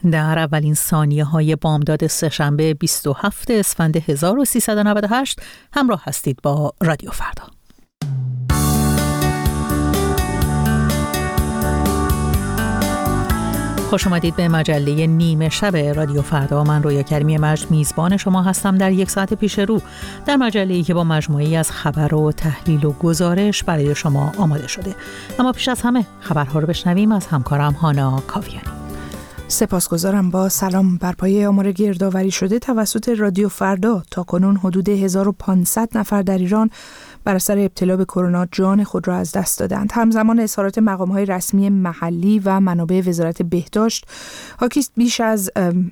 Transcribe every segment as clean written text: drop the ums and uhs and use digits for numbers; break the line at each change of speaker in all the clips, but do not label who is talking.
در اولین ثانیه‌های بامداد سه‌شنبه 27 اسفند 1398 همراه هستید با رادیو فردا. خوش آمدید به مجله نیمه شب رادیو فردا. من رویا کریمی مجد میزبان شما هستم در یک ساعت پیش رو در مجله‌ای که با مجموعه‌ای از خبر و تحلیل و گزارش برای شما آماده شده. اما پیش از همه خبرها رو بشنویم از همکارم هانا کاویانی.
سپاسگزارم. با سلام. بر پایه آمار گردآوری شده توسط رادیو فردا تاکنون حدود 1500 نفر در ایران بر اثر ابتلا به کرونا جان خود را از دست دادند. همزمان اظهارات مقام‌های رسمی محلی و منابع وزارت بهداشت حاکی بیش از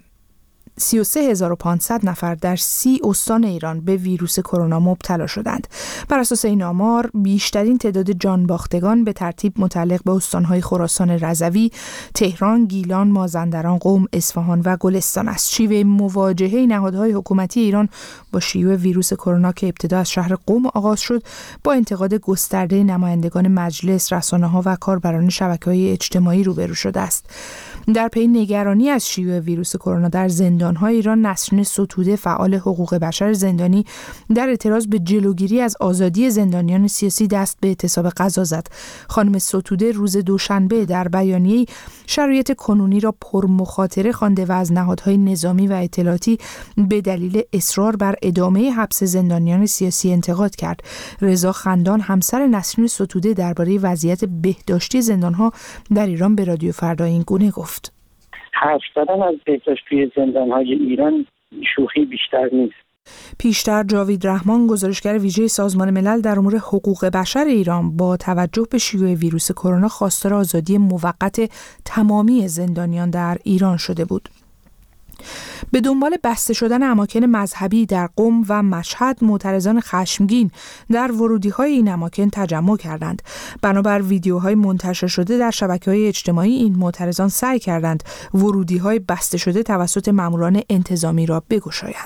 33500 نفر در 30 استان ایران به ویروس کرونا مبتلا شدند. بر اساس این آمار بیشترین تعداد جان باختگان به ترتیب متعلق به استان‌های خراسان رضوی، تهران، گیلان، مازندران، قم، اصفهان و گلستان است. شیوه مواجهه نهادهای حکومتی ایران با شیوع ویروس کرونا که ابتدا از شهر قم آغاز شد، با انتقاد گسترده نمایندگان مجلس، رسانه‌ها و کاربران شبکه‌های اجتماعی روبرو شده است. در پی نگرانی از شیوع ویروس کرونا در زندان‌های ایران، نسرین ستوده فعال حقوق بشر زندانی در اعتراض به جلوگیری از آزادی زندانیان سیاسی دست به اعتصاب غذا زد. خانم ستوده روز دوشنبه در بیانیه‌ای شرایط کنونی را پرمخاطره خوانده و از نهادهای نظامی و اطلاعاتی به دلیل اصرار بر ادامه حبس زندانیان سیاسی انتقاد کرد. رضا خندان همسر نسرین ستوده درباره وضعیت بهداشتی زندان‌ها در ایران به رادیو فردا این گونه گفت:
حرف زدن از بهداشت توی زندان‌های ایران شوخی بیشتر نیست.
پیشتر جاوید رحمان، گزارشگر ویژه سازمان ملل در امور حقوق بشر ایران، با توجه به شیوع ویروس کرونا خواستار آزادی موقت تمامی زندانیان در ایران شده بود. به دنبال بسته شدن اماکن مذهبی در قم و مشهد، معترضان خشمگین در ورودی‌های این اماکن تجمع کردند. بنابر ویدیوهای منتشر شده در شبکه‌های اجتماعی، این معترضان سعی کردند ورودی‌های بسته شده توسط ماموران انتظامی را بگشایند.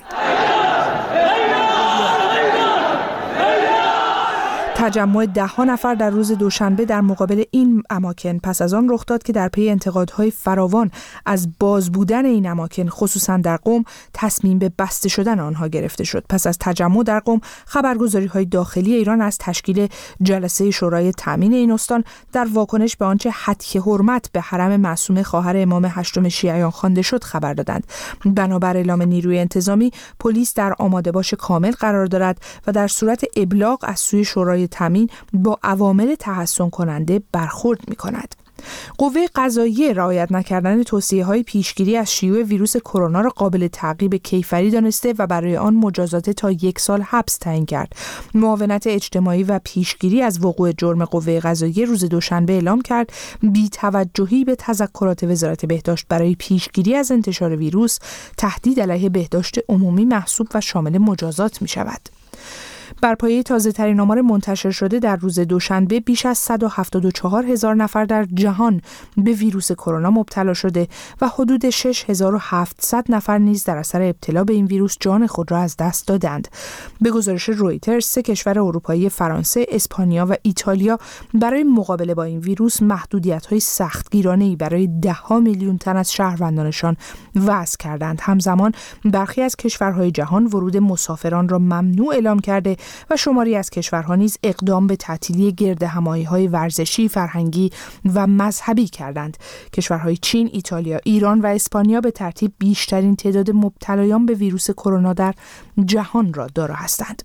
تجمع 10 نفر در روز دوشنبه در مقابل این اماکن پس از آن رخ داد که در پی انتقادهای فراوان از باز بودن این اماکن، خصوصا در قم، تصمیم به بسته شدن آنها گرفته شد. پس از تجمع در قم، خبرگزاری‌های داخلی ایران از تشکیل جلسه شورای تامین این استان در واکنش به آنچه هتک حرمت به حرم معصومه خواهر امام هشتم شیعیان خوانده شد خبر دادند. بنابر اعلام نیروی انتظامی، پلیس در آماده باش کامل قرار دارد و در صورت ابلاغ از سوی شورای تامین با عوامل تحسن کننده برخورد می کند. قوه قضاییه رعایت نکردن توصیه‌های پیشگیری از شیوع ویروس کرونا را قابل تعقیب کیفری دانسته و برای آن مجازات تا 1 سال حبس تعیین کرد. معاونت اجتماعی و پیشگیری از وقوع جرم قوه قضاییه روز دوشنبه اعلام کرد بی‌توجهی به تذکرات وزارت بهداشت برای پیشگیری از انتشار ویروس تهدید علیه بهداشت عمومی محسوب و شامل مجازات می شود. بر پایه تازه‌ترین آمار منتشر شده در روز دوشنبه، بیش از 174,000 نفر در جهان به ویروس کرونا مبتلا شده و حدود 6700 نفر نیز در اثر ابتلا به این ویروس جان خود را از دست دادند. به گزارش رویترز، 3 کشور اروپایی فرانسه، اسپانیا و ایتالیا برای مقابله با این ویروس محدودیت‌های سختگیرانه‌ای برای 10 میلیون تن از شهروندانشان وضع کردند. همزمان برخی از کشورهای جهان ورود مسافران را ممنوع اعلام کرده و شماری از کشورها نیز اقدام به تعطیلی گردهمایی‌های ورزشی، فرهنگی و مذهبی کردند. کشورهای چین، ایتالیا، ایران و اسپانیا به ترتیب بیشترین تعداد مبتلایان به ویروس کرونا در جهان را دارا هستند.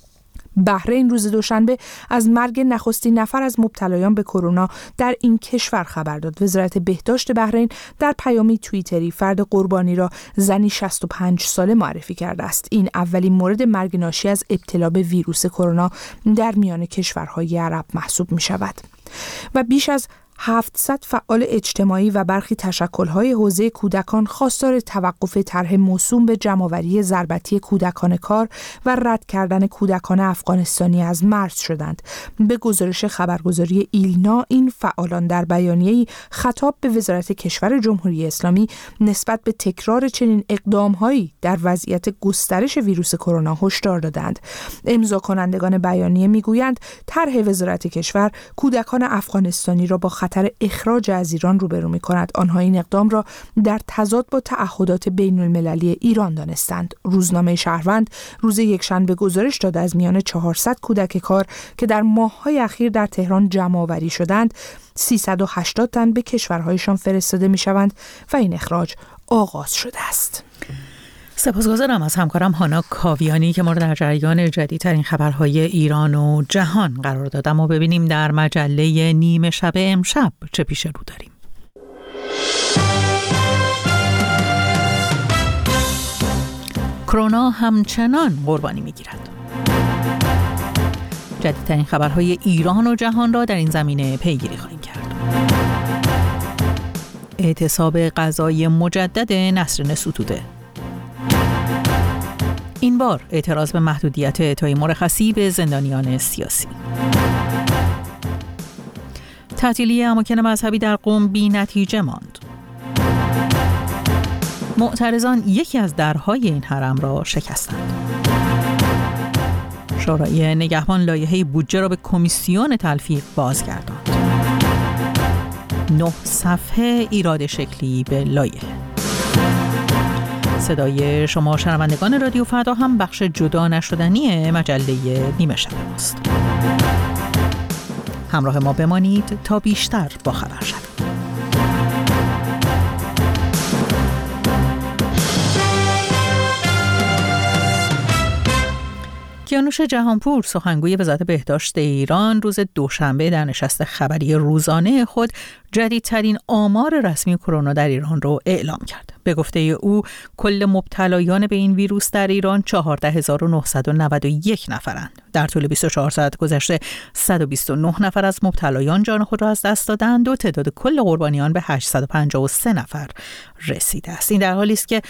بحرین روز دوشنبه از مرگ نخستین نفر از مبتلایان به کرونا در این کشور خبر داد. وزارت بهداشت بحرین در پیامی توییتری فرد قربانی را زنی 65 ساله معرفی کرده است. این اولین مورد مرگ ناشی از ابتلا به ویروس کرونا در میان کشورهای عرب محسوب می شود. و بیش از 700 فعال اجتماعی و برخی تشکل‌های حوزه کودکان خواستار توقف طرح موسوم به جمع‌آوری ضربتی کودکان کار و رد کردن کودکان افغانستانی از مرز شدند. به گزارش خبرگزاری ایلنا، این فعالان در بیانیه‌ای خطاب به وزارت کشور جمهوری اسلامی نسبت به تکرار چنین اقدام‌هایی در وضعیت گسترش ویروس کرونا هشدار دادند. امضا کنندگان بیانیه می‌گویند طرح وزارت کشور کودکان افغانستانی را با خطر اخراج از ایران روبرو می‌کند. آنها این اقدام را در تضاد با تعهدات بین‌المللی ایران دانستند. روزنامه شهروند روز یکشنبه گزارش داد از میان 400 کودک کار که در ماه‌های اخیر در تهران جمع‌آوری شدند، 380 تن به کشورهایشان فرستاده می‌شوند و این اخراج آغاز شده است.
سپاسگزارم از همکارم هانا کاویانی که ما را در جریان جدیدترین خبرهای ایران و جهان قرار داد. اما ببینیم در مجله نیمه شب امشب چه پیش رو داریم. کرونا همچنان قربانی می‌گیرد. جدیدترین خبرهای ایران و جهان را در این زمینه پیگیری خواهیم کرد. اعتصاب غذایی مجدد نسرین ستوده. این بار اعتراض به محدودیت اعطای مرخصی به زندانیان سیاسی. تعطیلی اماکن مذهبی در قم بی نتیجه ماند. معترضان یکی از درهای این حرم را شکستند. شورای نگهبان لایحه بودجه را به کمیسیون تلفیق بازگرداند. 9 صفحه ایراد شکلی به لایحه. صدای شما شنوندگان رادیو فردا هم بخش جدا نشدنی مجله نیمه شب است. همراه ما بمانید تا بیشتر با خبر شوید. کیانوش جهانپور سخنگوی وزارت بهداشت ایران روز دوشنبه در نشست خبری روزانه خود جدیدترین آمار رسمی کرونا در ایران را اعلام کرد. به گفته او کل مبتلایان به این ویروس در ایران 14991 نفرند. در طول 24 ساعت گذشته 129 نفر از مبتلایان جان خود را از دست دادند و تعداد کل قربانیان به 853 نفر رسیده است. این در حالی است که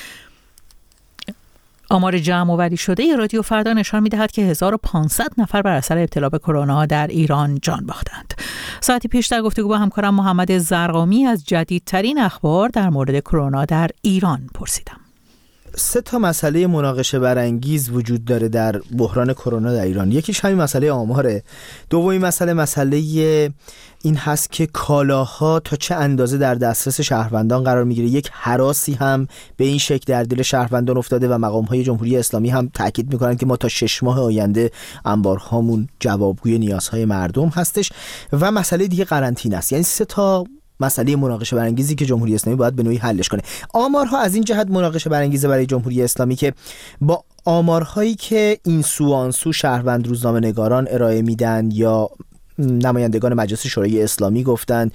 آمار جمع‌آوری شده رادیو فردا نشان می‌دهد که 1500 نفر بر اثر ابتلا به کرونا در ایران جان باختند. ساعتی پیش در گفتگو با همکارم محمد زرقامی از جدیدترین اخبار در مورد کرونا در ایران پرسیدم.
3 مسئله مناقشه برانگیز وجود داره در بحران کرونا در ایران. یکیش همین مسئله آماره. دومی مسئله این هست که کالاها تا چه اندازه در دسترس شهروندان قرار میگیره. یک هراسی هم به این شکل در دل شهروندان افتاده و مقام‌های جمهوری اسلامی هم تاکید میکنن که ما تا 6 ماه آینده انبارهامون جوابگوی نیازهای مردم هستش. و مسئله دیگه قرنطینه است. یعنی 3 مسئله مناقشه برانگیزی که جمهوری اسلامی باید به نوعی حلش کنه. آمارها از این جهت مناقشه برانگیزه برای جمهوری اسلامی که با آمارهایی که این سو آن سو شهروند روزنامه‌نگاران ارائه میدن یا نمایندگان مجلس شورای اسلامی گفتند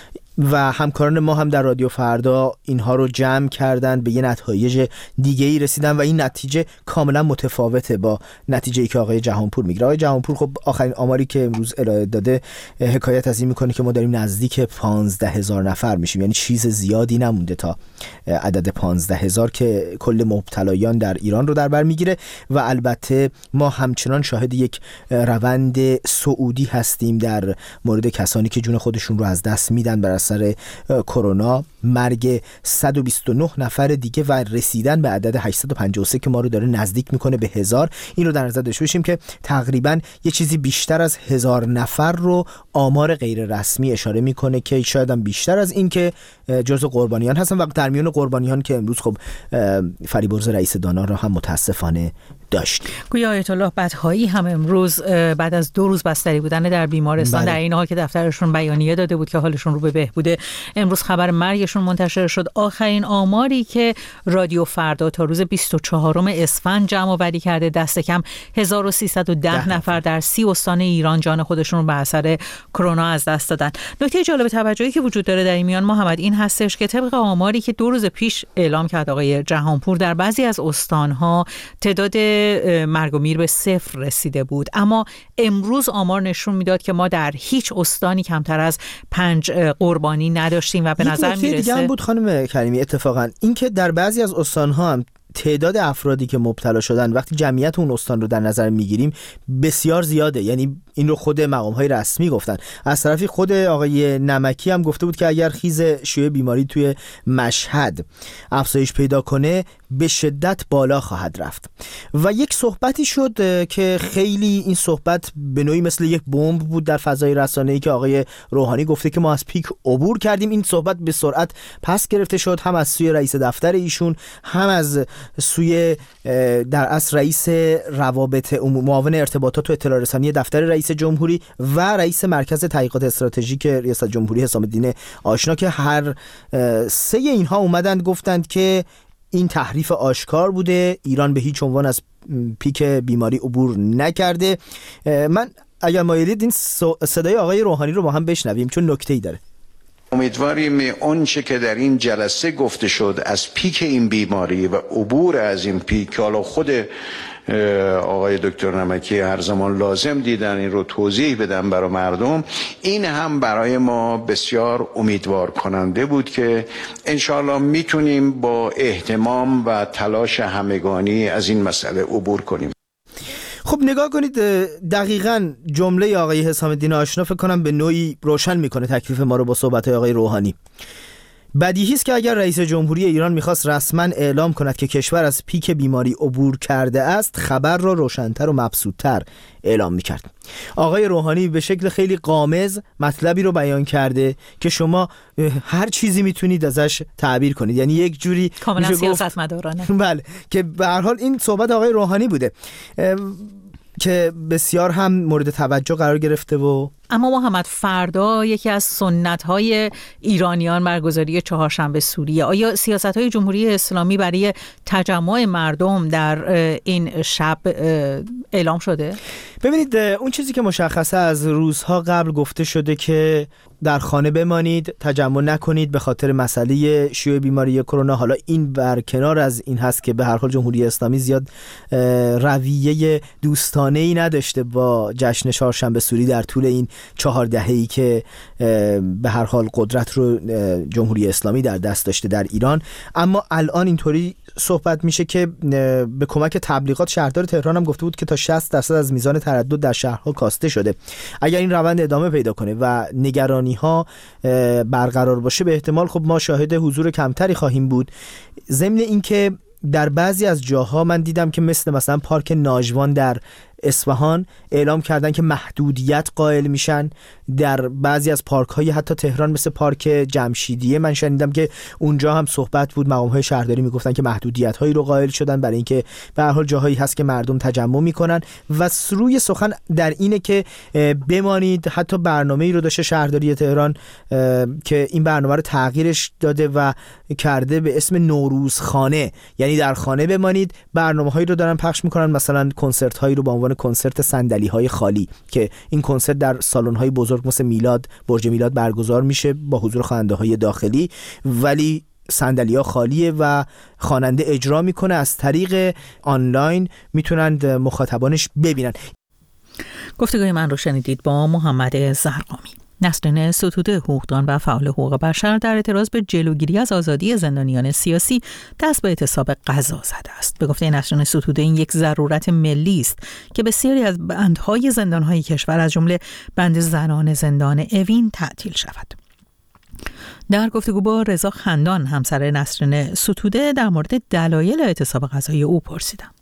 و همکاران ما هم در رادیو فردا اینها رو جمع کردن به یه نتایج دیگه‌ای رسیدن و این نتیجه کاملا متفاوته با نتیجه‌ای که آقای جهانپور میگیره. آقای جهانپور خب آخرین آماری که امروز ارائه داده حکایت از این میکنه که ما داریم نزدیک 15000 نفر میشیم، یعنی چیز زیادی نمونده تا عدد 15000 که کل مبتلایان در ایران رو در بر میگیره. و البته ما همچنان شاهد یک روند صعودی هستیم در مورد کسانی که جون خودشون رو از دست میدن بر اثر کرونا. مرگ 129 نفر دیگه و رسیدن به عدد 853 که ما رو داره نزدیک میکنه به 1000. این رو در نظر داشته باشیم که تقریبا یه چیزی بیشتر از 1000 نفر رو آمار غیر رسمی اشاره میکنه که شاید هم بیشتر از این که جزو قربانیان هستن و در میون قربانیان که امروز خب فریبرز رئیس دانا رو هم متاسفانه داشت.
گویا آیت الله بدهایی هم امروز بعد از 2 روز بستری بودن در بیمارستان در این حال که دفترشون بیانیه داده بود که حالشون رو به بهبوده، امروز خبر مرگشون منتشر شد. آخرین آماری که رادیو فردا تا روز 24 اسفند جمع آوری کرده دست کم 1310 نفر در 30 استان ایران جان خودشون رو به اثر کرونا از دست دادن. نکته جالب توجهی که وجود داره در این میان محمد این هستش که طبق آماری که 2 روز پیش اعلام کرد آقای جهانپور در بعضی از استان‌ها تعداد مرگ و میر به 0 رسیده بود، اما امروز آمار نشون میداد که ما در هیچ استانی کمتر از 5 قربانی نداشتیم و به نظر میرسه
دیگه هم بود خانم کریمی اتفاقا این که در بعضی از استان‌ها هم تعداد افرادی که مبتلا شدن وقتی جمعیت اون استان رو در نظر میگیریم بسیار زیاده، یعنی این رو خود مقام‌های رسمی گفتن. از طرفی خود آقای نمکی هم گفته بود که اگر خیز شیوع بیماری توی مشهد افزایش پیدا کنه به شدت بالا خواهد رفت. و یک صحبتی شد که خیلی این صحبت به نوعی مثل یک بمب بود در فضای رسانه‌ای که آقای روحانی گفته که ما از پیک عبور کردیم. این صحبت به سرعت پس گرفته شد، هم از سوی رئیس دفتر ایشون، هم از سوی در اصل رئیس روابط معاون ارتباطات و اطلاع رسانی دفتر رئیس جمهوری و رئیس مرکز تحقیقات استراتژیک ریاست جمهوری حسام الدین آشنا، که هر سه اینها اومدند گفتند که این تحریف آشکار بوده، ایران به هیچ عنوان از پیک بیماری عبور نکرده. من اگر مایلید این صدای آقای روحانی رو با هم بشنویم چون نکته‌ای داره.
امیدواریم اونچه که در این جلسه گفته شد از پیک این بیماری و عبور از این پیک، حالا خود آقای دکتر نمکی هر زمان لازم دیدن این رو توضیح بدن برای مردم، این هم برای ما بسیار امیدوار کننده بود که انشالله میتونیم با اهتمام و تلاش همگانی از این مسئله عبور کنیم.
خب نگاه کنید، دقیقاً جمله آقای حسام الدین آشنا فکر کنم به نوعی روشن میکنه تکلیف ما رو با صحبت‌های آقای روحانی. بدیهی است که اگر رئیس جمهوری ایران میخواست رسما اعلام کند که کشور از پیک بیماری عبور کرده است، خبر را روشن‌تر و مبسوط‌تر اعلام میکرد. آقای روحانی به شکل خیلی غامض مطلبی رو بیان کرده که شما هر چیزی میتونید ازش تعبیر کنید، یعنی یک جوری
کاملا سیاستمدارانه.
بله، که به هر حال این صحبت آقای روحانی بوده که بسیار هم مورد توجه قرار گرفته. و
اما محمد، فردا یکی از سنت‌های ایرانیان برگزاری چهارشنبه سوریه. آیا سیاست‌های جمهوری اسلامی برای تجمع مردم در این شب اعلام شده؟
ببینید، اون چیزی که مشخصه از روزها قبل گفته شده که در خانه بمانید، تجمع نکنید به خاطر مسئله شیوع بیماری کرونا. حالا این برکنار از این هست که به هر حال جمهوری اسلامی زیاد رویه دوستانه‌ای نداشته با جشن چهارشنبه سوری در طول این 4 دهه‌ای که به هر حال قدرت رو جمهوری اسلامی در دست داشته در ایران. اما الان اینطوری صحبت میشه که به کمک تبلیغات شهردار تهران هم گفته بود که تا 60% از میزان تردد در شهرها کاسته شده. اگر این روند ادامه پیدا کنه و نگرانی ها برقرار باشه، به احتمال خب ما شاهد حضور کمتری خواهیم بود. ضمن اینکه در بعضی از جاها من دیدم که مثلا پارک ناجوان در اصفهان اعلام کردن که محدودیت قائل میشن. در بعضی از پارک های حتی تهران مثل پارک جمشیدیه من شنیدم که اونجا هم صحبت بود، مقام های شهرداری میگفتن که محدودیت هایی رو قائل شدن برای اینکه به هر حال جاهایی هست که مردم تجمع میکنن. و روی سخن در اینه که بمانید. حتی برنامه‌ای رو داشته شهرداری تهران که این برنامه رو تغییرش داده و کرده به اسم نوروزخانه، یعنی در خانه بمانید. برنامه‌هایی رو دارن پخش میکنن، مثلا کنسرت هایی رو با عنوان کنسرت صندلی‌های خالی که این کنسرت در سالن‌های بزرگ مثل میلاد، برج میلاد برگزار میشه با حضور خواننده‌های داخلی، ولی صندلی‌ها خالیه و خواننده اجرا میکنه. از طریق آنلاین میتونند مخاطبانش ببینن.
گفتگوی من رو شنیدید با محمد زرقامی. نسرین ستوده، حقوقدان و فعال حقوق بشر، در اعتراض به جلوگیری از آزادی زندانیان سیاسی دست به اعتصاب غذا زده است. به گفته نسرین ستوده این یک ضرورت ملی است که بسیاری از بندهای زندانهای کشور از جمله بند زنان زندان اوین تعطیل شود. در گفتگو با رضا خندان، همسر نسرین ستوده، در مورد دلایل اعتصاب غذایی او پرسیدم.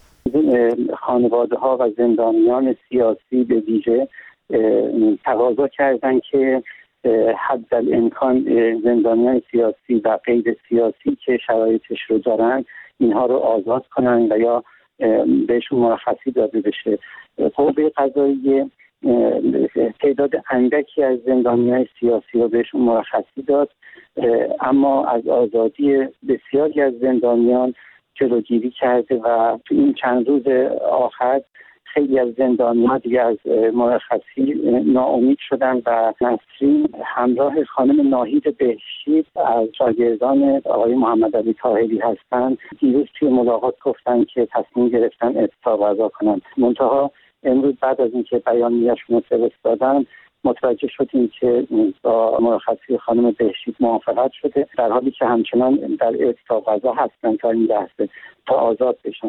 خانواده‌ها و زندانیان سیاسی به ویژه تقاضا کردن که حدالامکان زندانیان سیاسی و غیر سیاسی که شرایطش رو دارن اینها رو آزاد کنن و یا بهشون مرخصی داده بشه. قوه قضاییه تعداد اندکی از زندانیان سیاسی رو بهشون مرخصی داد، اما از آزادی بسیاری از زندانیان جلوگیری کرده و تو این چند روز آخر خیلی از زندانیان دیگه از مرخصی ناامید شدن و نسرین همراه خانم ناهید بهشتی از شاگردان آقای محمد علی طاهری هستند. دیروز توی ملاقات گفتن که تصمیم گرفتن اعتصاب غذا کنند. منتها امروز بعد از اینکه بیانیه‌شون رو فرستادن متوجه شدیم که با مرخصی خانم بهشتی موافقت شده، در حالی که همچنان در اعتصاب غذا هستن تا این لحظه تا آزاد بشن.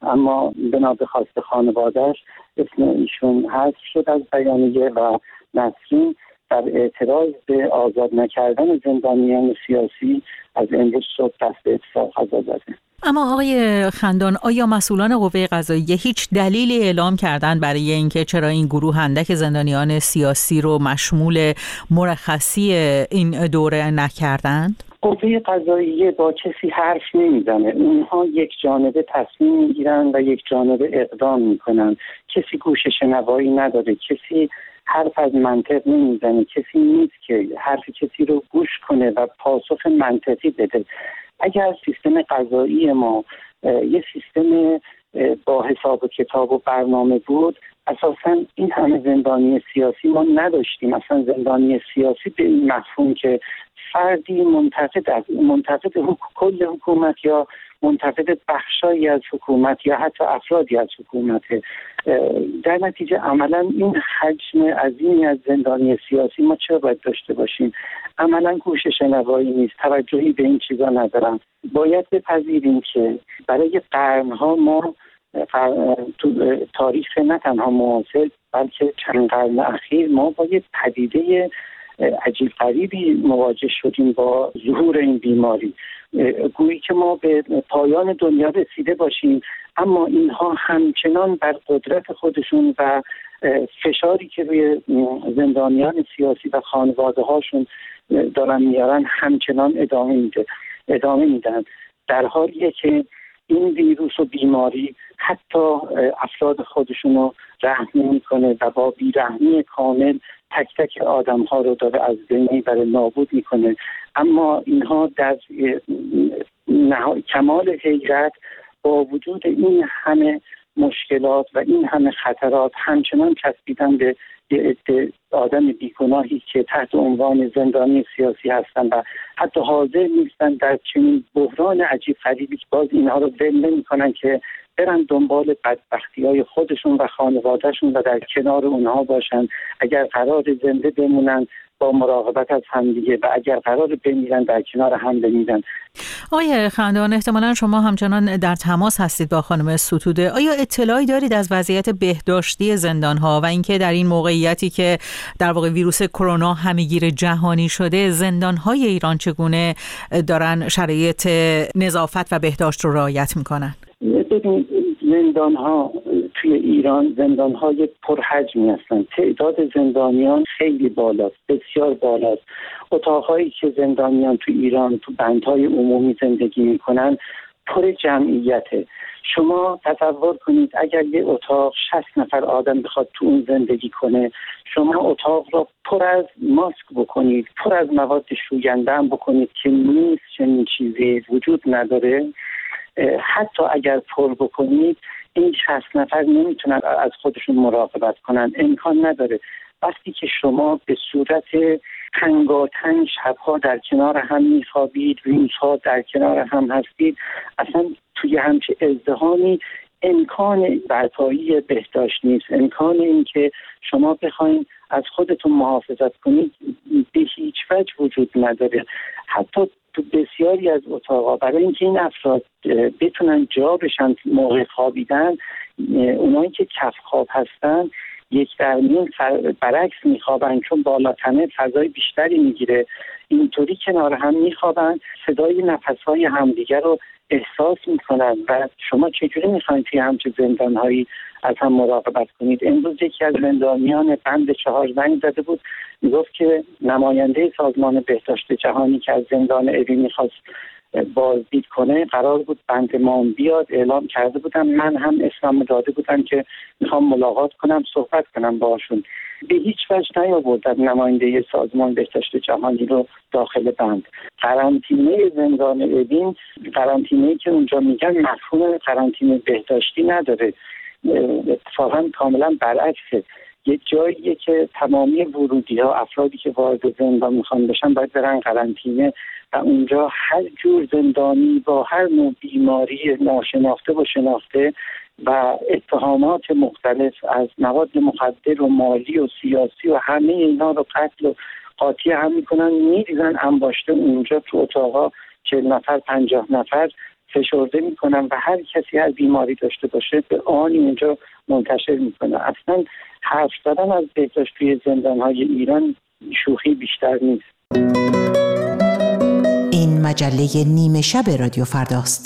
اما بنا به خواست خانواده‌اش اسم ایشون حذف شد از بیانیه و نسرین در اعتراض به آزاد نکردن زندانیان سیاسی از امروز صبح دست به اتفاق زده.
اما آقای خندان، آیا مسئولان قوه قضاییه هیچ دلیلی اعلام کردن برای اینکه چرا این گروه اندک زندانیان سیاسی رو مشمول مرخصی این دوره نکردند؟
قوه قضاییه با کسی حرف نمیزنه. اونها یک جانبه تصمیم میگیرن و یک جانبه اقدام میکنن. کسی گوش شنوایی نداره، کسی حرف از منطق نمیزنه، کسی نیست که حرف کسی رو گوش کنه و پاسخ منطقی بده. اگر سیستم قضایی ما یه سیستم با حساب و کتاب و برنامه بود، اساساً این همه زندانی سیاسی ما نداشتیم. اصلا زندانی سیاسی به این مفهوم که فردی منتقد کل حکومت یا منتقد بخشایی از حکومت یا حتی افرادی از حکومت، در نتیجه عملا این حجم عظیمی از زندانی سیاسی ما چرا باید داشته باشیم؟ عملا گوش شنوایی نیست، توجهی به این چیزا ندارن. باید بپذیریم که برای قرنها ما تو تاریخ نه تنها معاصر بلکه چند قرن اخیر ما با یه پدیده عجیب غریبی مواجه شدیم با ظهور این بیماری. گویی که ما به پایان دنیا رسیده باشیم، اما اینها همچنان بر قدرت خودشون و فشاری که روی زندانیان سیاسی و خانواده هاشون دارن میارن همچنان ادامه میدن، در حالیه که این ویروس و بیماری حتی افراد خودشون رو رحم نمی‌کنه و با بیرحمی کامل تک تک آدم ها رو داره از بین میبره، نابود میکنه. اما اینها در کمال حیرت با وجود این همه مشکلات و این همه خطرات همچنان چسبیدن به یه عده آدم بیگناهی که تحت عنوان زندانی سیاسی هستن و حتی حاضر نیستن در چنین بحران عجیب غریبی که باز اینها رو ول نمی‌کنن که برن دنبال بدبختی‌های خودشون و خانوادهشون و در کنار اونها باشن. اگر قرار زنده بمونن با مراقبت از همدیگه و اگر قرار بمیرن در کنار هم بمیرن.
آقای خندان، احتمالاً شما همچنان در تماس هستید با خانم ستوده. آیا اطلاعی دارید از وضعیت بهداشتی زندان‌ها و اینکه در این موقعیتی که در واقع ویروس کرونا همه‌گیر جهانی شده، زندان‌های ایران چگونه دارن شرایط نظافت و بهداشت رو رعایت می‌کنن؟
ببینید، زندان‌ها توی ایران زندان‌های پرحجمی هستند. تعداد زندانیان خیلی بالاست، بسیار بالاست. اتاق‌هایی که زندانیان توی ایران تو بندهای عمومی زندگی می‌کنن پر جمعیته. شما تصور کنید اگر یه اتاق 60 نفر آدم بخواد تو اون زندگی کنه، شما اتاق را پر از ماسک بکنید، پر از مواد شوینده هم بکنید که نیست، چنین چیزی وجود نداره. حتی اگر پر بکنید این 60 نفر نمیتونن از خودشون مراقبت کنن، امکان نداره. وقتی که شما به صورت تنگاتنگ شبها در کنار هم میخوابید، روزها در کنار هم هستید، اصلا توی همچه ازدحامی امکان برپایی بهداشت نیست. امکان این که شما بخواید از خودتون محافظت کنید به هیچ وجه وجود نداره. حتی تو بسیاری از اتاقا برای اینکه این افراد بتونن جا بشن موقع خوابیدن، اونایی که کف خواب هستن یک در نیم برعکس میخوابن، چون بالاتنه فضای بیشتری میگیره. اینطوری کنار هم میخوابن، صدای نفسهای همدیگر رو احساس میکنن و شما چجوری میخواید توی همچه زندانهایی از هم مراقبت کنید؟ امروز یکی از زندانیان بند 4 زنگ زده بود، میگفت که نماینده سازمان بهداشت جهانی که از زندان اوین میخواست بازدید کنه قرار بود بند ما بیاد، اعلام کرده بودم، من هم اسمم داده بودم که میخوام ملاقات کنم، صحبت کنم باشون. به هیچ وجه نیاوردن نماینده سازمان بهداشت جهانی رو داخل بند. قرنطینه زندان اوین، قرنطینه‌ای که اونجا میگن مفهوم قرنطینه بهداشتی نداره، اتفاقا کاملا برعکسه. یه جاییه که تمامی ورودی‌ها، افرادی که وارد زندان میخوان بشن باید برن قرنطینه و اونجا هر جور زندانی با هر نوع بیماری ناشناخته و شناخته و اتهامات مختلف از مواد مخدر و مالی و سیاسی و همه اینا رو قتل و قاطی هم میکنن، میریزن انباشته اونجا تو اتاقا 40 نفر 50 نفر فشرده میکنن و هر کسی هر بیماری داشته باشه به آنی اونجا منتشر میکنه. اصلا حرف زدن از بهداشت توی زندانهای ایران شوخی بیشتر نیست.
این مجله نیمه شب رادیو فرداست.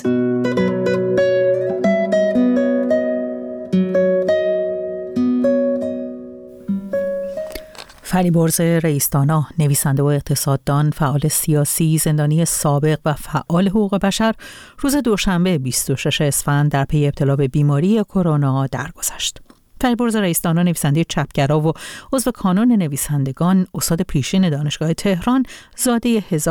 فریبرز رئیس‌دانا، نویسنده و اقتصاددان، فعال سیاسی، زندانی سابق و فعال حقوق بشر، روز دوشنبه 26 اسفند در پی ابتلا به بیماری کرونا درگذشت. فریبرز رئیس‌دانا، نویسنده چپگرا و عضو کانون نویسندگان، استاد پیشین دانشگاه تهران، زاده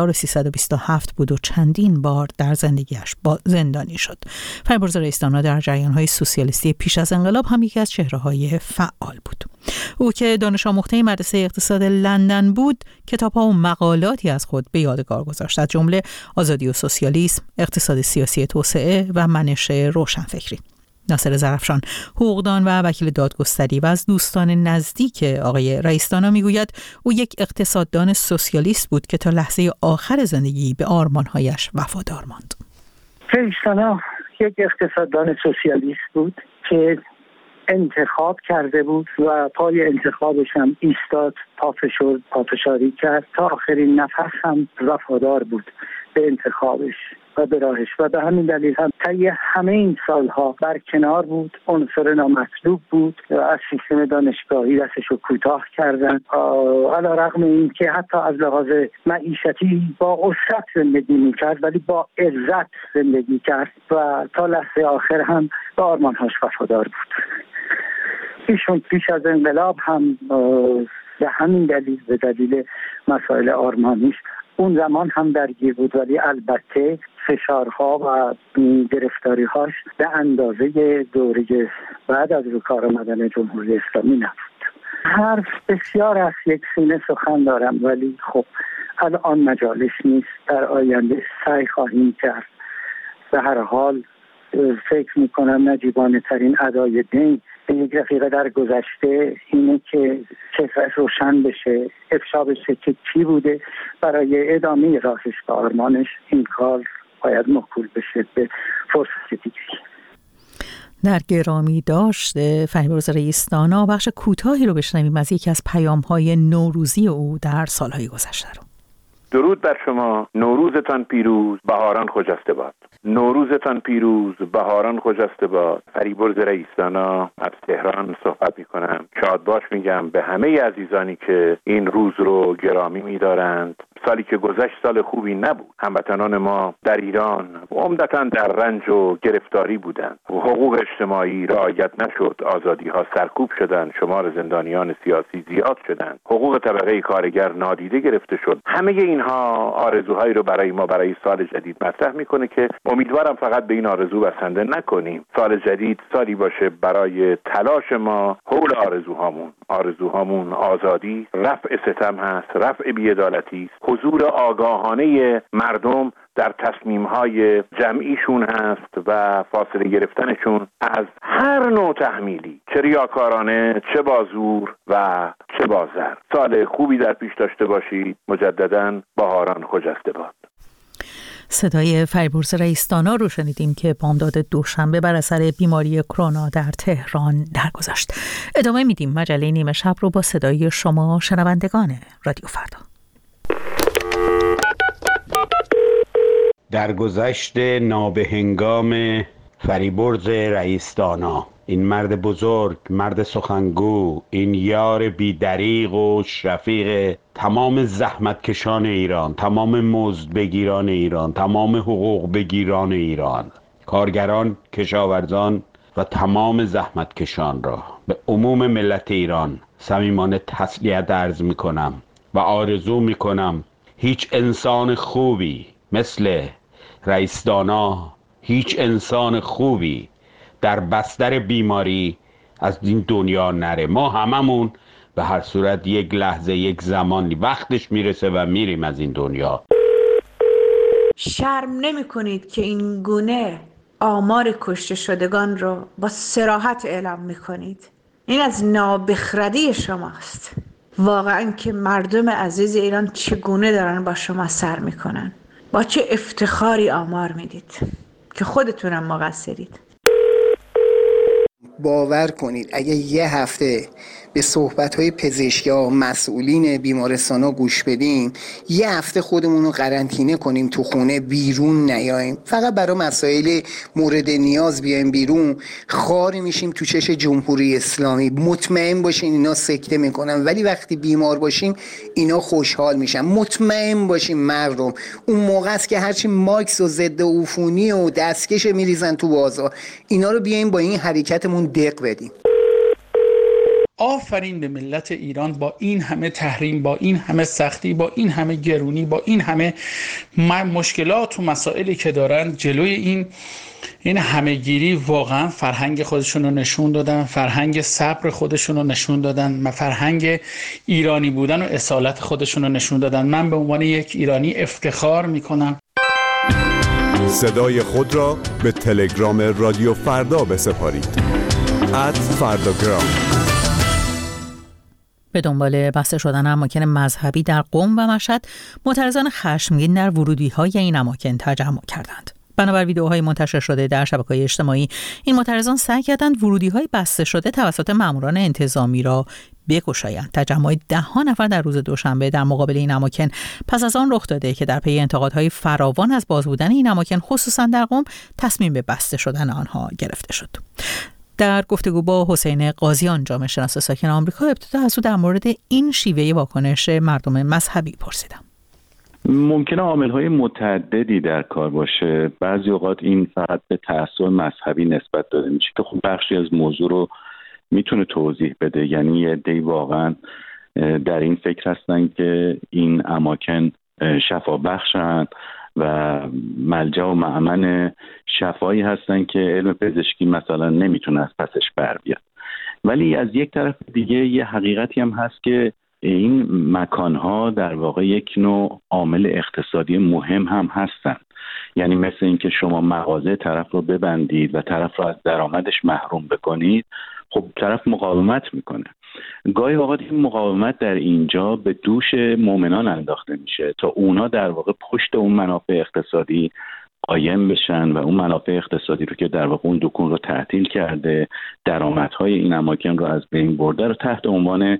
1327 بود و چندین بار در زندگیش زندانی شد. فریبرز رئیس‌دانا در جریان‌های سوسیالیستی پیش از انقلاب هم یکی از چهره‌های فعال بود. او که دانش آموخته مدرسه اقتصاد لندن بود، کتاب‌ها و مقالاتی از خود به یادگار گذاشت، از جمله آزادی و سوسیالیسم، اقتصاد سیاسی توسعه و منش روشنفکری. ناصر ظرفشان، حقوقدان و وکیل دادگستری و از دوستان نزدیک آقای رئیس‌دانا، میگوید او یک اقتصاددان سوسیالیست بود که تا لحظه آخر زندگی به آرمان‌هایش وفادار ماند.
رئیس‌دانا یک اقتصاددان سوسیالیست بود که انتخاب کرده بود و پای انتخابش هم ایستاد، پافشاری کرد، تا آخرین نفس هم وفادار بود به انتخابش و به راهش و به همین دلیل هم طی همه این سالها برکنار بود، عنصر نامطلوب بود و از سیستم دانشگاهی دستش رو کوتاه کردن، علی‌رغم این که حتی از لحاظ معیشتی با وسعت زندگی میکرد ولی با عزت زندگی کرد و تا لحظه آخر هم به آرمانهاش وفادار بود. ایشون پیش از انقلاب هم به همین دلیل، به دلیل مسائل آرمانیش، اون زمان هم درگیر بود، ولی البته فشارها و گرفتاری‌هاش به اندازه دوره بعد از رو کار آمدن جمهوری اسلامی نبود. حرف بسیار از یک سینه سخن دارم، ولی خب الان مجالش نیست. در آینده سعی خواهیم کرد. به هر حال فکر میکنم نجیبانه ترین ادای دین به یک رفیق در گذشته اینه که چهره‌اش روشن بشه، افشا بشه که چی بوده. برای ادامه راهش و آرمانش این کار باید موکول بشه به فرصت دیگری.
در گرامی داشته فریبرز رئیس‌دانا، بخش کوتاهی رو بشنویم از یکی از پیام‌های نوروزی او در سالهای گذشته رو.
درود بر شما. نوروزتان پیروز، بهاران خجسته باد. نوروزتان پیروز، بهاران خجسته باد. فریبرز رئیس‌دانا از تهران صحبت میکنم. شاد باش میگم به همه عزیزانی که این روز رو گرامی میدارند. سالی که گذشت سال خوبی نبود. هموطنان ما در ایران عمدتاً در رنج و گرفتاری بودند. حقوق اجتماعی رعایت نشد، آزادی ها سرکوب شدند، شمار زندانیان سیاسی زیاد شدند، حقوق طبقه کارگر نادیده گرفته شد. همه اینها آرزوهایی رو برای ما برای سال جدید مطرح میکنه که امیدوارم فقط به این آرزو بسنده نکنیم. سال جدید سالی باشه برای تلاش ما حول آرزوهامون آزادی، رفع ستم هست، رفع بی‌عدالتی، حضور آگاهانه مردم در تصمیم‌های جمعیشون هست و فاصله گرفتنشون از هر نوع تحمیلی، چه ریاکارانه، چه بازور و چه بازر. سال خوبی در پیش داشته باشید. مجدداً بهاران خجسته باد.
صدای فریبرز رئیس‌دانا رو شنیدیم که بامداد دوشنبه بر اثر بیماری کرونا در تهران درگذشت. ادامه میدیم مجله نیمه شب رو با صدای شما شنوندگان رادیو فردا.
درگذشت نابهنگام فریبرز رئیس‌دانا، این مرد بزرگ، مرد سخنگو، این یار بی‌دریغ و شفیق تمام زحمتکشان ایران، تمام مزدبگیران ایران، تمام حقوق بگیران ایران، کارگران، کشاورزان و تمام زحمتکشان را به عموم ملت ایران صمیمانه تسلیت عرض می‌کنم و آرزو می‌کنم هیچ انسان خوبی مثل رئیس‌دانا، هیچ انسان خوبی در بستر بیماری از این دنیا نره. ما هممون به هر صورت یک لحظه، یک زمانی وقتش میرسه و میریم از این دنیا.
شرم نمی کنید که این گونه آمار کشته شدگان رو با صراحت اعلام می کنید؟ این از نابخردی شماست. واقعا که مردم عزیز ایران چگونه دارن با شما سر می کنن؟ با چه افتخاری آمار میدید؟ که خودتونم مقصرید.
باور کنید اگه یه هفته به صحبت‌های پزشکیا، مسئولین بیمارستان‌ها گوش بدیم، یه هفته خودمون رو قرنطینه کنیم تو خونه، بیرون نیاییم، فقط برای مسائل مورد نیاز بیایم بیرون، خاری میشیم تو چش جمهوری اسلامی. مطمئن باشین اینا سکته میکنن، ولی وقتی بیمار باشیم اینا خوشحال میشن. مطمئن باشین مردم اون موقع است که هرچی ماکس و ضد عفونی و دستکش میریزن تو بازار، اینا رو بیایم با این حرکتمون دق بدیم.
آفرین به ملت ایران، با این همه تحریم، با این همه سختی، با این همه گرونی، با این همه مشکلات و مسائلی که دارن، جلوی این همه‌گیری واقعا فرهنگ خودشون رو نشون دادن، فرهنگ صبر خودشون رو نشون دادن، فرهنگ ایرانی بودن و اصالت خودشون رو نشون دادن. من به عنوان یک ایرانی افتخار میکنم.
صدای خود را به تلگرام رادیو فردا بسپارید. @فرداگرام.
به دنبال بسته شدن اماکن مذهبی در قم و مشهد، معترضان خشمگین در ورودی‌های این اماکن تجمع کردند. بنابر ویدئوهای منتشر شده در شبکه‌های اجتماعی، این معترضان سعی کردند ورودی‌های بسته شده توسط ماموران انتظامی را بگشایند. تجمع 10 نفر در روز دوشنبه در مقابل این اماکن پس از آن رخ داده که در پی انتقادهای فراوان از باز بودن این اماکن، خصوصا در قم، تصمیم به بسته شدن آنها گرفته شد. در گفتگو با حسین قاضیان، جامعه شناس ساکن آمریکا، ابتدا از او در مورد این شیوه واکنش مردم مذهبی پرسیدم.
ممکنه عامل‌های متعددی در کار باشه. بعضی اوقات این فقط به تعصب مذهبی نسبت داده میشه که خب بخشی از موضوع رو میتونه توضیح بده. یعنی یه عده‌ای واقعا در این فکر هستن که این اماکن شفا بخشن و ملجأ و مأمن شفایی هستن که علم پزشکی مثلا نمیتونه از پسش بر بیاد. ولی از یک طرف دیگه یه حقیقتی هم هست که این مکانها در واقع یک نوع عامل اقتصادی مهم هم هستن. یعنی مثل اینکه شما مغازه طرف رو ببندید و طرف رو از درآمدش محروم بکنید، خب طرف مقاومت میکنه. گاهی اوقات این مقاومت در اینجا به دوش مؤمنان انداخته میشه تا اونا در واقع پشت اون منافع اقتصادی قایم بشن و اون منافع اقتصادی رو که در واقع اون دکون رو تعطیل کرده، درآمدهای این اماکن رو از بین برده، رو تحت عنوان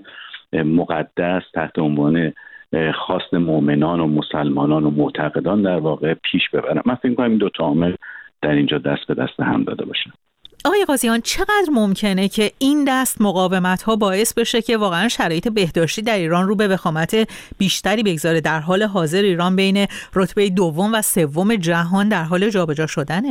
مقدس، تحت عنوان خواست مؤمنان و مسلمانان و معتقدان در واقع پیش ببرن. من فکر می‌کنم این دو تا عامل در اینجا دست به دست هم داده باشن.
آقای قاضیان، چقدر ممکنه که این دست مقاومت‌ها باعث بشه که واقعا شرایط بهداشتی در ایران رو به وخامت بیشتری بگذاره؟ در حال حاضر ایران بین رتبه 2 و 3 جهان در حال جابجا شدنه.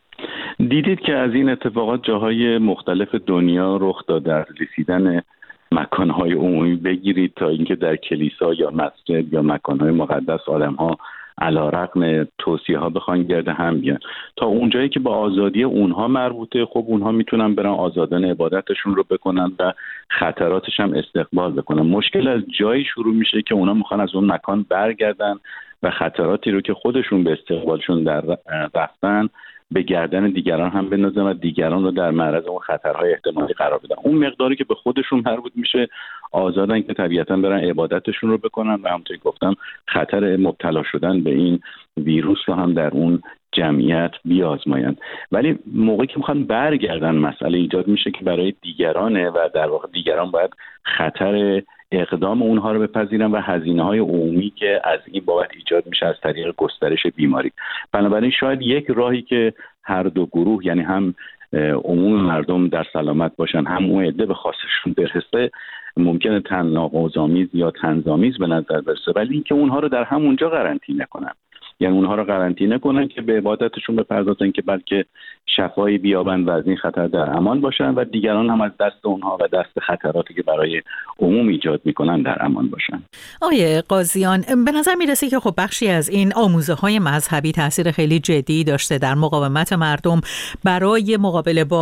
دیدید که از این اتفاقات جاهای مختلف دنیا رخ داده، از رسیدن مکانهای عمومی بگیرید تا اینکه در کلیسا یا مسجد یا مکانهای مقدس آدم‌ها علی‌رغم توصیه‌ها بخوان گرد هم بیان، تا اونجایی که با آزادی اونها مربوطه، خب اونها میتونن برن آزادانه عبادتشون رو بکنن و خطراتش هم استقبال بکنن. مشکل از جایی شروع میشه که اونا میخوان از اون مکان برگردن و خطراتی رو که خودشون به استقبالشون در رفتن به گردن دیگران هم بندازن و دیگران رو در معرض اون خطرهای احتمالی قرار بدن. اون مقداری که به خودشون مربوط میشه آزادن که طبیعتاً برن عبادتشون رو بکنن و همونطوری گفتم خطر مبتلا شدن به این ویروس رو هم در اون جمعیت بیازمایند. ولی موقعی که میخوان برگردن مسئله ایجاد میشه که برای دیگرانه و در واقع دیگران باید خطر اقدام اونها رو بپذیرن و هزینه‌های عمومی که از این بابت ایجاد میشه از طریق گسترش بیماری. بنابراین شاید یک راهی که هر دو گروه، یعنی هم عموم مردم در سلامت باشن، هم اون عده به خواستشون برسه، ممکنه تناقض‌آمیز یا طنزآمیز به نظر برسه، ولی اینکه اونها رو در همونجا قرنطینه کنن، یعنی اونها رو قرنطینه کنن که به عبادتشون بپردازن که بلکه شفایی بیابند و از این خطر در امان باشن و دیگران هم از دست اونها و دست خطراتی که برای عموم ایجاد میکنن در امان باشن.
آقای قاضیان، به نظر میرسه که خب بخشی از این آموزه‌های مذهبی تاثیر خیلی جدی داشته در مقاومت مردم برای مقابله با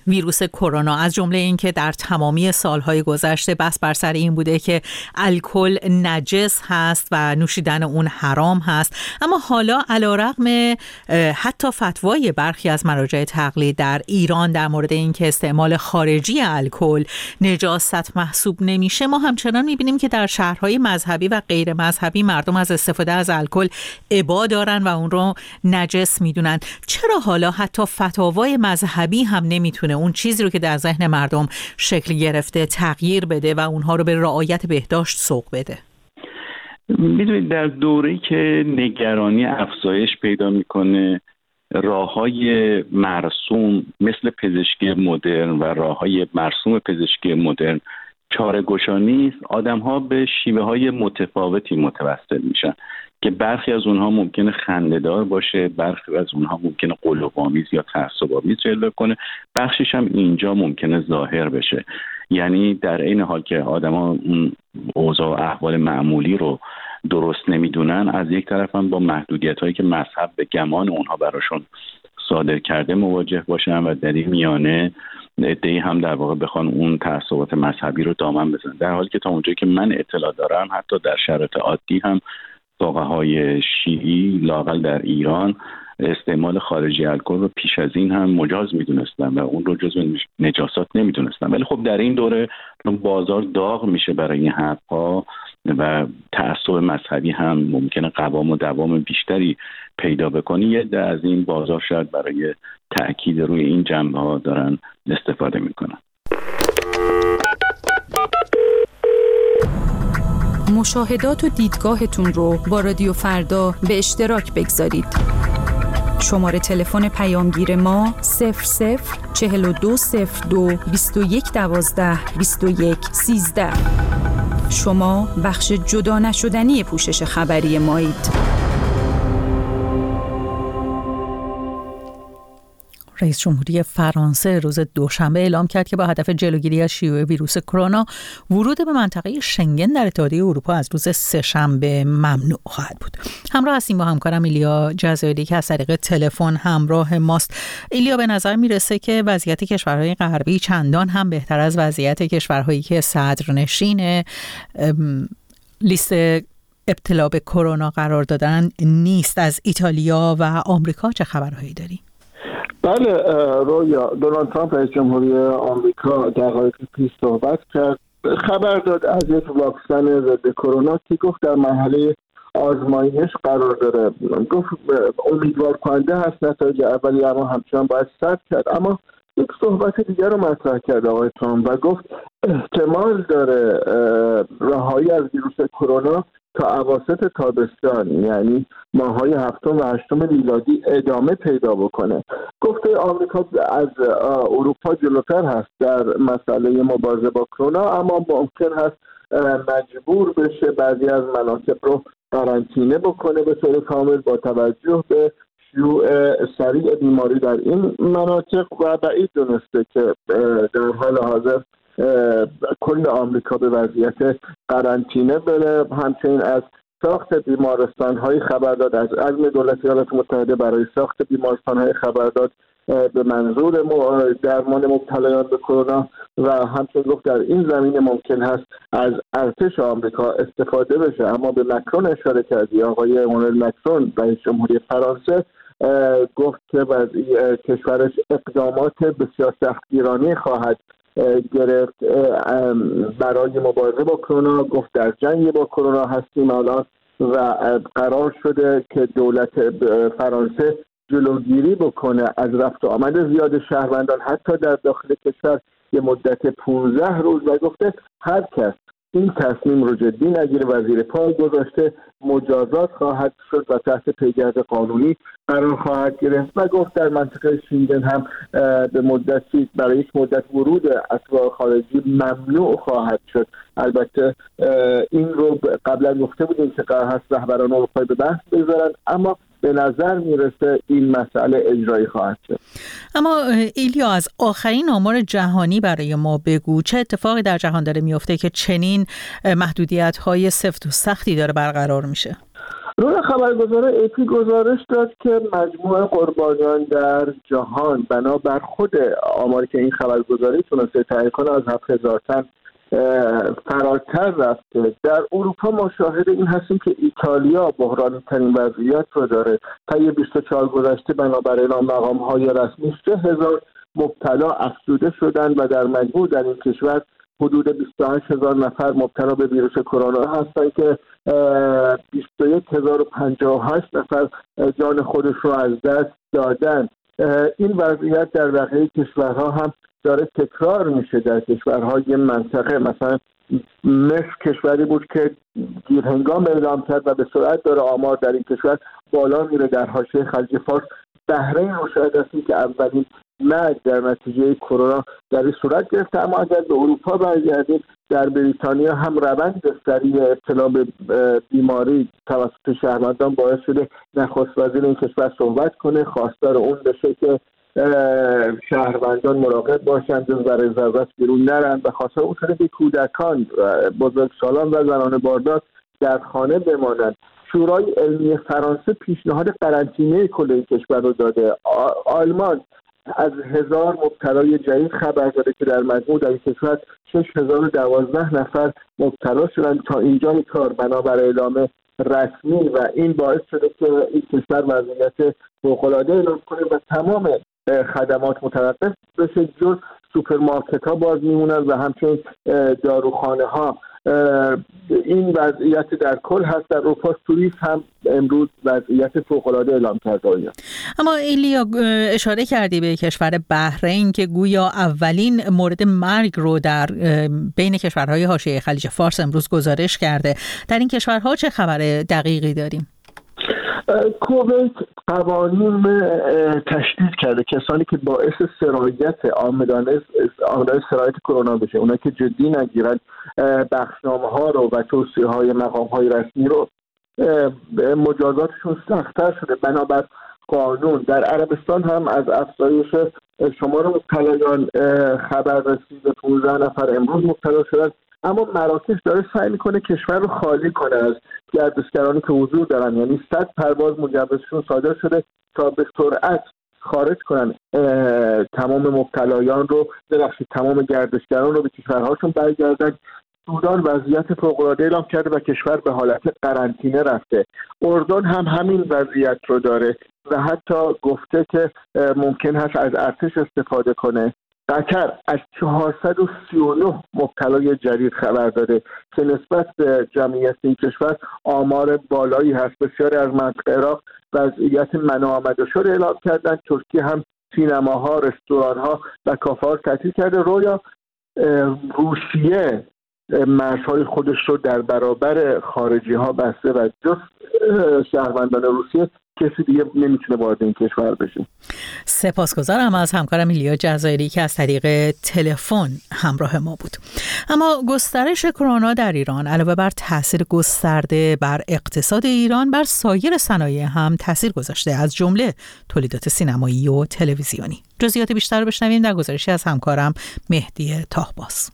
ویروس کرونا، از جمله این که در تمامی سالهای گذشته بحث بر سر این بوده که الکل نجس هست و نوشیدن اون حرام هست، اما حالا علیرغم حتی فتوای برخی از مراجع تقلید در ایران در مورد این که استعمال خارجی الکل نجاست محسوب نمیشه، ما همچنان میبینیم که در شهرهای مذهبی و غیر مذهبی مردم از استفاده از الکل ابا دارن و اون رو نجس میدونن. چرا حالا حتی فتاوای مذهبی هم نمیتونه اون چیزی رو که در ذهن مردم شکل گرفته تغییر بده و اونها رو به رعایت بهداشت سوق بده؟
میدونید در دوره‌ای که نگرانی افزایش پیدا میکنه، راه‌های مرسوم مثل پزشکی مدرن و راه‌های مرسوم پزشکی مدرن چاره‌گشا نیست، آدم‌ها به شیوه‌های متفاوتی متوسل میشن که برخی از اونها ممکنه خنده‌دار باشه، برخی از اونها ممکنه قلوب‌آمیز یا تعصب‌آمیز جلوه کنه، بخشش هم اینجا ممکنه ظاهر بشه. یعنی در این حال که آدم‌ها اون اوضاع و احوال معمولی رو درست نمیدونن، از یک طرف هم با محدودیت‌هایی که مذهب به گمان اونها براشون صادر کرده مواجه باشن و در این میانه عده‌ای هم در واقع بخوان اون تعصبات مذهبی رو دامن بزنن، در حالی که تا اونجایی که من اطلاع دارم حتی در شرایط عادی هم فقهای شیعی لااقل در ایران استعمال خارجی الکل رو پیش از این هم مجاز میدونستن و اون رو جزو نجاسات نمیدونستن. ولی خب در این دوره بازار داغ میشه برای این حرف‌ها و تعصب مذهبی هم ممکنه قوام و دوام بیشتری پیدا بکنه. یه عده از این بازار شاید برای تأکید روی این جنبه‌ها دارن استفاده میکنن.
مشاهدات و دیدگاهتون رو با رادیو فردا به اشتراک بگذارید. شماره تلفن پیامگیر ما 004202 2112 2113. شما بخش جدا نشدنی پوشش خبری مایید.
رئیس جمهوری فرانسه روز دوشنبه اعلام کرد که با هدف جلوگیری از شیوع ویروس کرونا، ورود به منطقه شنگن در اتحادیه اروپا از روز سه‌شنبه ممنوع خواهد بود. همراه هستیم با همکارم ایلیا جزایری که از طریق تلفن همراه ماست. ایلیا، به نظر میرسه که وضعیت کشورهای غربی چندان هم بهتر از وضعیت کشورهایی که صدرنشین لیست ابتلا به کرونا قرار دادن نیست. از ایتالیا و آمریکا چه خبرهایی داری؟
بله رویا، دونالد ترامپ رئیس جمهوری آمریکا دقایق پیش صحبت کرد، خبر داد از یک واکسن ضد کرونا که گفت در مرحله آزمایش قرار داره. گفت امیدوار کننده هست، نتایج اولیه اما همچنان باید ثبت کرد. اما یک صحبت دیگر رو مطرح کرد آقای ترامپ و گفت احتمال داره رهایی از ویروس کرونا تا اواسط تابستان، یعنی ماه‌های هفتم و هشتم میلادی ادامه پیدا بکنه. گفته آمریکا از اروپا جلوتر هست در مسئله مبارزه با کرونا، اما ممکن هست مجبور بشه بعضی از مناطق رو قرنطینه بکنه به طور کامل با توجه به شیوع سریع بیماری در این مناطق و بعید دونسته که در حال حاضر کل آمریکا به وضعیت قرنطینه بره. همچنین از ساخت بیمارستان‌های خبر داد، از عزم دولت ایالات متحده برای ساخت بیمارستان‌های خبر داد به منظور درمان مبتلایان به کرونا و همچنین گفت در این زمینه ممکن هست از ارتش آمریکا استفاده بشه. اما به مکرون اشاره کردی، آقای امانوئل مکرون رئیس جمهوری فرانسه گفت که کشورش اقدامات بسیار سختگیرانه خواهد گرفت برای مبارزه با کرونا. گفت در جنگ با کرونا هستیم الان و قرار شده که دولت فرانسه جلوگیری بکنه از رفت و آمد زیاد شهروندان حتی در داخل کشور یه مدت 15 روز و گفته هر کس این تصمیم رو جدی نگیره وزیر پای گذاشته مجازات خواهد شد و تحت پیگرد قانونی قرار خواهد گرفت و گفت در منطقه شنگن هم به مدتی برای یک مدت ورود افراد خارجی ممنوع خواهد شد. البته این رو قبلا گفته بودیم که قرار هست رهبران اروپایی به بحث بذارن، اما به نظر میرسه این مسئله اجرایی خواهد شد.
اما ایلیا، از آخرین آمار جهانی برای ما بگو، چه اتفاقی در جهان داره میفته که چنین محدودیت‌های سفت و سختی داره برقرار میشه؟
روی خبرگزار AP گزارش داد که مجموع قربانیان در جهان بنابر خود آماری که این خبرگزاری تونسته تهیه کنه از 7,000 تن فراتر رفته. در اروپا ما شاهد این هستیم که ایتالیا بحرانی ترین وضعیت رو داره. طی 24 گذشته بنابر اعلام مقام‌های رسمی 3,000 مبتلا افزوده شدند و در مجموع در این کشور حدود 28,000 نفر مبتلا به ویروس کرونا هستند که 21,058 نفر جان خودش رو از دست دادن. این وضعیت در بقیه کشورها هم داره تکرار میشه. در کشورهای منطقه مثلا مصر کشوری بود که گیرهنگام اعلام کرد و به سرعت داره آمار در این کشور بالا میره. در حاشیه خلیج فارس بحرین رو شاهد هستیم که اولین مرگ در نتیجه کرونا در این صورت گرفته. اما اگر به اروپا برگردیم، در بریتانیا هم روند سریع ابتلا به بیماری توسط شهروندان باعث شده نخست وزیر این کشور صحبت کنه، خواستار اون بشه که شهروندان مراقب باشند و برای ضرورت بیرون نرن و خواستار اون شده که کودکان، بزرگسالان و زنان باردار در خانه بمانند. شورای علمی فرانسه پیشنهاد قرنطینه کل این کشور رو داده. آلمان از 1000 مبتلای جدید خبر داده که در مجموع در این کشور 6,012 نفر مبتلا شدن تا اینجای کار بنابر اعلام رسمی و این باعث شده که این کشور وضعیت فوق‌العاده اعلام کنه و تمام خدمات متوقف بشه، جز سوپرمارکت ها باز میمونن و همچنین داروخانه ها. این وضعیت در کل هست. در اروپا سوئیس هم امروز وضعیت فوق‌العاده اعلام کرده.
اما ایلیا اشاره کردی به کشور بحرین که گویا اولین مورد مرگ رو در بین کشورهای حاشیه خلیج فارس امروز گزارش کرده. در این کشورها چه خبر دقیقی داریم؟
کویت قوانین تشدید کرده. کسانی که باعث سرایت عامدانه سرایت کرونا بشه، اونایی که جدی نگیرن بخشنامه ها رو و توصیه های مقام های رسمی رو، مجازاتشون سخت‌تر شده بنابر قانون. در عربستان هم از افزایش شمار مبتلایان خبر رسید. 15 نفر امروز مبتلا شدن. اما مراکش داره سعی میکنه کشور رو خالی کنه از گردشگرانی که حضور دارن، یعنی 100 پرواز مجوزشون صادر شده تا به سرعت خارج کنن تمام مبتلایان رو، تمام گردشگران رو به کشورهاشون برگردن. سودان وضعیت فوق‌العاده اعلام کرده و کشور به حالت قرنطینه رفته. اردن هم همین وضعیت رو داره و حتی گفته که ممکن هست از ارتش استفاده کنه. قطر از 439 مبتلای جدید خبر داده که نسبت به جمعیت این کشور آمار بالایی هست. بسیاری از منطقه عراق وضعیت منع آمد و شد اعلام کردن. ترکیه هم سینماها، رستوران‌ها و کافه‌ها تعطیل کرده. رویا روسیه مرزهای خودش رو در برابر خارجی ها بسته و جز شهروندان روسیه کسی دیگه نمیتونه وارد این کشور بشه.
سپاسگزارم از همکارم ایلیا جزایری که از طریق تلفن همراه ما بود. اما گسترش کرونا در ایران علاوه بر تاثیر گسترده بر اقتصاد ایران، بر سایر صنایع هم تاثیر گذاشته، از جمله تولیدات سینمایی و تلویزیونی. جزئیات بیشتر رو بشنویم در گزارشی از همکارم مهدی طاهباز.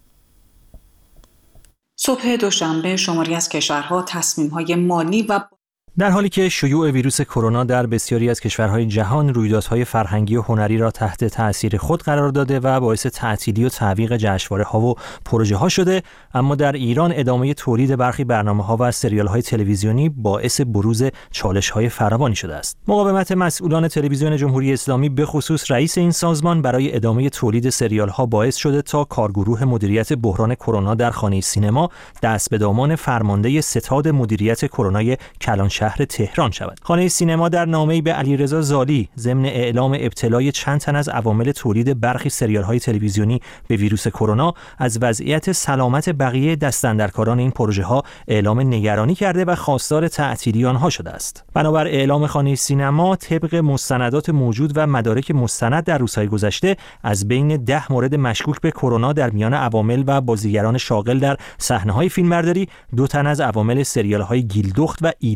صبح دوشنبه شماری از کشورها تصمیم‌های مالی و
در حالی که شیوع ویروس کرونا در بسیاری از کشورهای جهان رویدادهای فرهنگی و هنری را تحت تأثیر خود قرار داده و باعث تعطیلی و تعویق جشنواره‌ها و پروژه‌ها شده، اما در ایران ادامه تولید برخی برنامه‌ها و سریال‌های تلویزیونی باعث بروز چالش‌های فراوانی شده است. مقاومت مسئولان تلویزیون جمهوری اسلامی به خصوص رئیس این سازمان برای ادامه تولید سریال‌ها باعث شده تا کارگروه مدیریت بحران کرونا در خانه سینما دست به دامان فرمانده ستاد مدیریت کرونای کلانشهر تهران شود. خانه سینما در نامه‌ای به علیرضا زالی ضمن اعلام ابتلای چند تن از عوامل تولید برخی سریال‌های تلویزیونی به ویروس کرونا از وضعیت سلامت بقیه دستاندرکاران این پروژه‌ها اعلام نگرانی کرده و خواستار تعطیلی آنها شده است. بنابر اعلام خانه سینما، طبق مستندات موجود و مدارک مستند در روزهای گذشته، از بین 10 مورد مشکوک به کرونا در میان عوامل و بازیگران شاغل در صحنه‌های فیلمبرداری، 2 تن از عوامل سریال‌های گیلدخت و ایلدا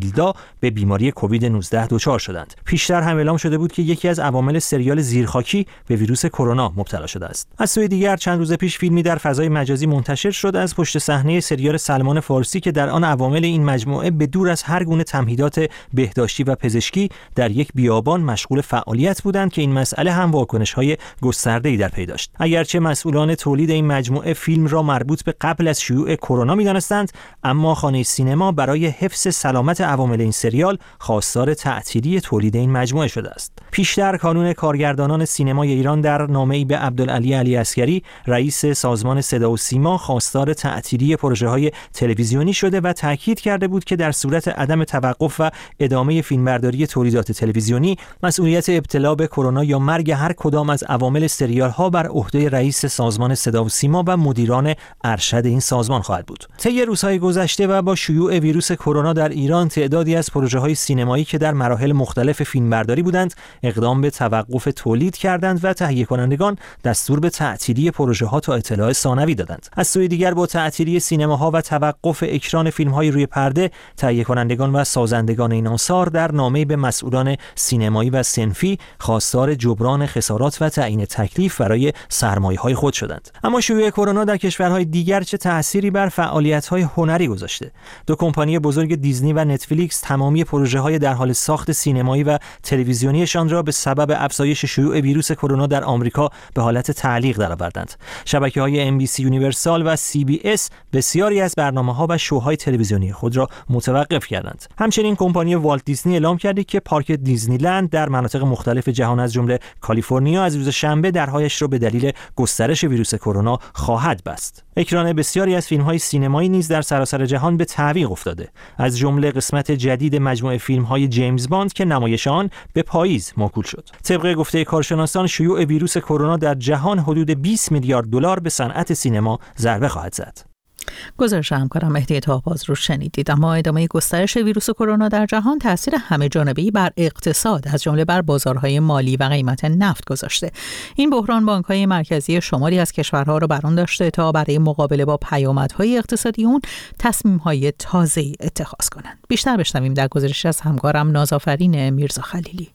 به بیماری کووید 19 دچار شدند. پیشتر هم اعلام شده بود که یکی از عوامل سریال زیرخاکی به ویروس کرونا مبتلا شده است. از سوی دیگر چند روز پیش فیلمی در فضای مجازی منتشر شد از پشت صحنه سریال سلمان فارسی که در آن عوامل این مجموعه به دور از هر گونه تمهیدات بهداشتی و پزشکی در یک بیابان مشغول فعالیت بودند که این مسئله هم واکنش‌های گسترده‌ای در پی داشت. اگرچه مسئولان تولید این مجموعه فیلم را مربوط به قبل از شیوع کرونا می‌دانستند، اما خانه سینما برای حفظ سلامت عوامل این سریال خواستار تعطیلی تولید این مجموعه شده است. پیشتر کانون کارگردانان سینمای ایران در نامه‌ای به عبدالعلی علی عسگری، رئیس سازمان صدا و سیما، خواستار تعطیلی پروژه‌های تلویزیونی شده و تاکید کرده بود که در صورت عدم توقف و ادامه فیلمبرداری تولیدات تلویزیونی، مسئولیت ابتلا به کرونا یا مرگ هر کدام از عوامل سریال‌ها بر عهده رئیس سازمان صدا و سیما و مدیران ارشد این سازمان خواهد بود. طی روزهای گذشته و با شیوع ویروس کرونا در ایران، تعدادی از پروژه‌های سینمایی که در مراحل مختلف فیلمبرداری بودند، اقدام به توقف تولید کردند و تهیه کنندگان دستور به تعطیلی پروژه‌ها تا اطلاع ثانوی دادند. از سوی دیگر با تعطیلی سینماها و توقف اکران فیلم‌های روی پرده، تهیه کنندگان و سازندگان این آثار در نامه‌ای به مسئولان سینمایی و صنفی خواستار جبران خسارات و تعیین تکلیف برای سرمایه‌های خود شدند. اما شیوع کرونا در کشورهای دیگر چه تأثیری بر فعالیت‌های هنری گذاشته؟ دو کمپانی بزرگ دیزنی و نتفلیکس تمامی پروژه‌های در حال ساخت سینمایی و تلویزیونیشان را به سبب افزایش شیوع ویروس کرونا در آمریکا به حالت تعلیق درآوردند. شبکه‌های NBC یونیورسال و CBS بسیاری از برنامه‌ها و شوهای تلویزیونی خود را متوقف کردند. همچنین کمپانی والت دیزنی اعلام کرده که پارک دیزنیلند در مناطق مختلف جهان از جمله کالیفرنیا از روز شنبه درهایش را به دلیل گسترش ویروس کرونا خواهد بست. اکران بسیاری از فیلم‌های سینمایی نیز در سراسر جهان به تعویق افتاده، از جمله قسمت جدید مجموعه فیلم‌های جیمز باند که نمایش آن به پاییز موکول شد. طبق گفته کارشناسان، شیوع ویروس کرونا در جهان حدود 20 میلیارد دلار به صنعت سینما ضربه خواهد زد.
گزارش همکارم مهدی طاه‌باز رو شنیدید. اما ادامه گسترش ویروس کرونا در جهان تاثیر همه جانبه‌ای بر اقتصاد از جمله بر بازارهای مالی و قیمت نفت گذاشته. این بحران بانک‌های مرکزی شماری از کشورها را بر آن داشته تا برای مقابله با پیامدهای اقتصادی اون تصمیم‌های تازه‌ای اتخاذ کنند. بیشتر بشنویم در گزارش از همکارم نازآفرین میرزا خلیلی.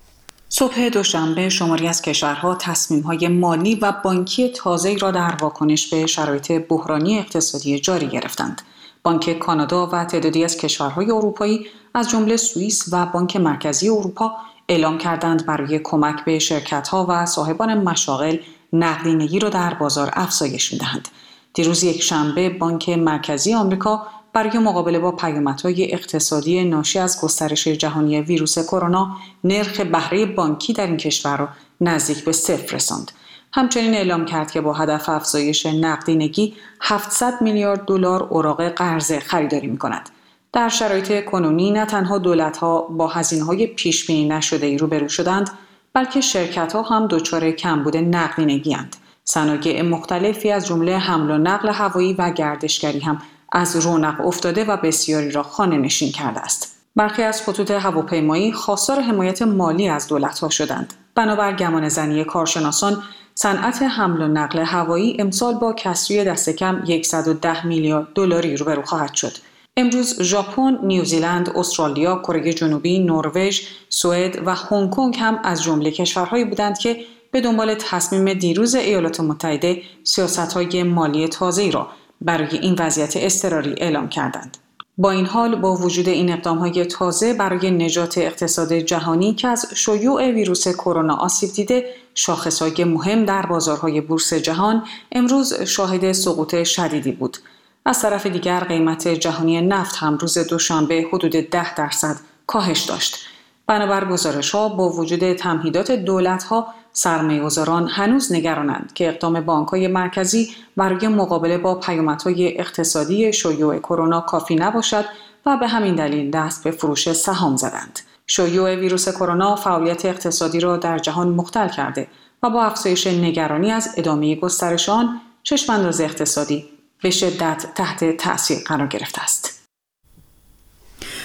صبح دوشنبه شماری از کشورها تصمیم‌های مالی و بانکی تازه‌ای را در واکنش به شرایط بحرانی اقتصادی جاری گرفتند. بانک کانادا و تعدادی از کشورهای اروپایی از جمله سوئیس و بانک مرکزی اروپا اعلام کردند برای کمک به شرکت‌ها و صاحبان مشاغل نقدینگی را در بازار افزایش می‌دهند. دیروز یکشنبه بانک مرکزی آمریکا برای مقابله با پیامدهای اقتصادی ناشی از گسترش جهانی ویروس کرونا نرخ بهره بانکی در این کشور را نزدیک به 0 رساند. همچنین اعلام کرد که با هدف افزایش نقدینگی 700 میلیارد دلار اوراق قرضه خریداری می‌کند. در شرایط کنونی نه تنها دولت‌ها با هزینه‌های پیش‌بینی نشده‌ای روبرو شدند، بلکه شرکت‌ها هم دچار کمبود نقدینگی‌اند. صنایع مختلفی از جمله حمل و نقل هوایی و گردشگری هم از رونق افتاده و بسیاری را خانه‌نشین کرده است. برخی از خطوط هواپیمایی خواستار حمایت مالی از دولت‌ها شدند. بنابر گمانه‌زنی کارشناسان، صنعت حمل و نقل هوایی امسال با کسری دست کم 110 میلیارد دلاری روبرو خواهد شد. امروز ژاپن، نیوزیلند، استرالیا، کره جنوبی، نروژ، سوئد و هنگ کنگ هم از جمله کشورهایی بودند که به دنبال تصمیم دیروز ایالات متحده سیاست‌های مالی تازه‌ای را برای این وضعیت اضطراری اعلام کردند. با این حال با وجود این اقدام‌های تازه برای نجات اقتصاد جهانی که از شیوع ویروس کرونا آسیب دیده، شاخص‌های مهم در بازارهای بورس جهان امروز شاهد سقوط شدیدی بود. از طرف دیگر قیمت جهانی نفت هم روز دوشنبه حدود 10% کاهش داشت. بنابر گزارش‌ها با وجود تمهیدات دولت‌ها، سرمایه‌گذاران هنوز نگرانند که اقدام بانک‌های مرکزی برای مقابله با پیامدهای اقتصادی شیوع کرونا کافی نباشد و به همین دلیل دست به فروش سهام زدند. شیوع ویروس کرونا فعالیت اقتصادی را در جهان مختل کرده و با افزایش نگرانی از ادامه گسترش آن، چشم‌انداز اقتصادی به شدت تحت تأثیر قرار گرفته است.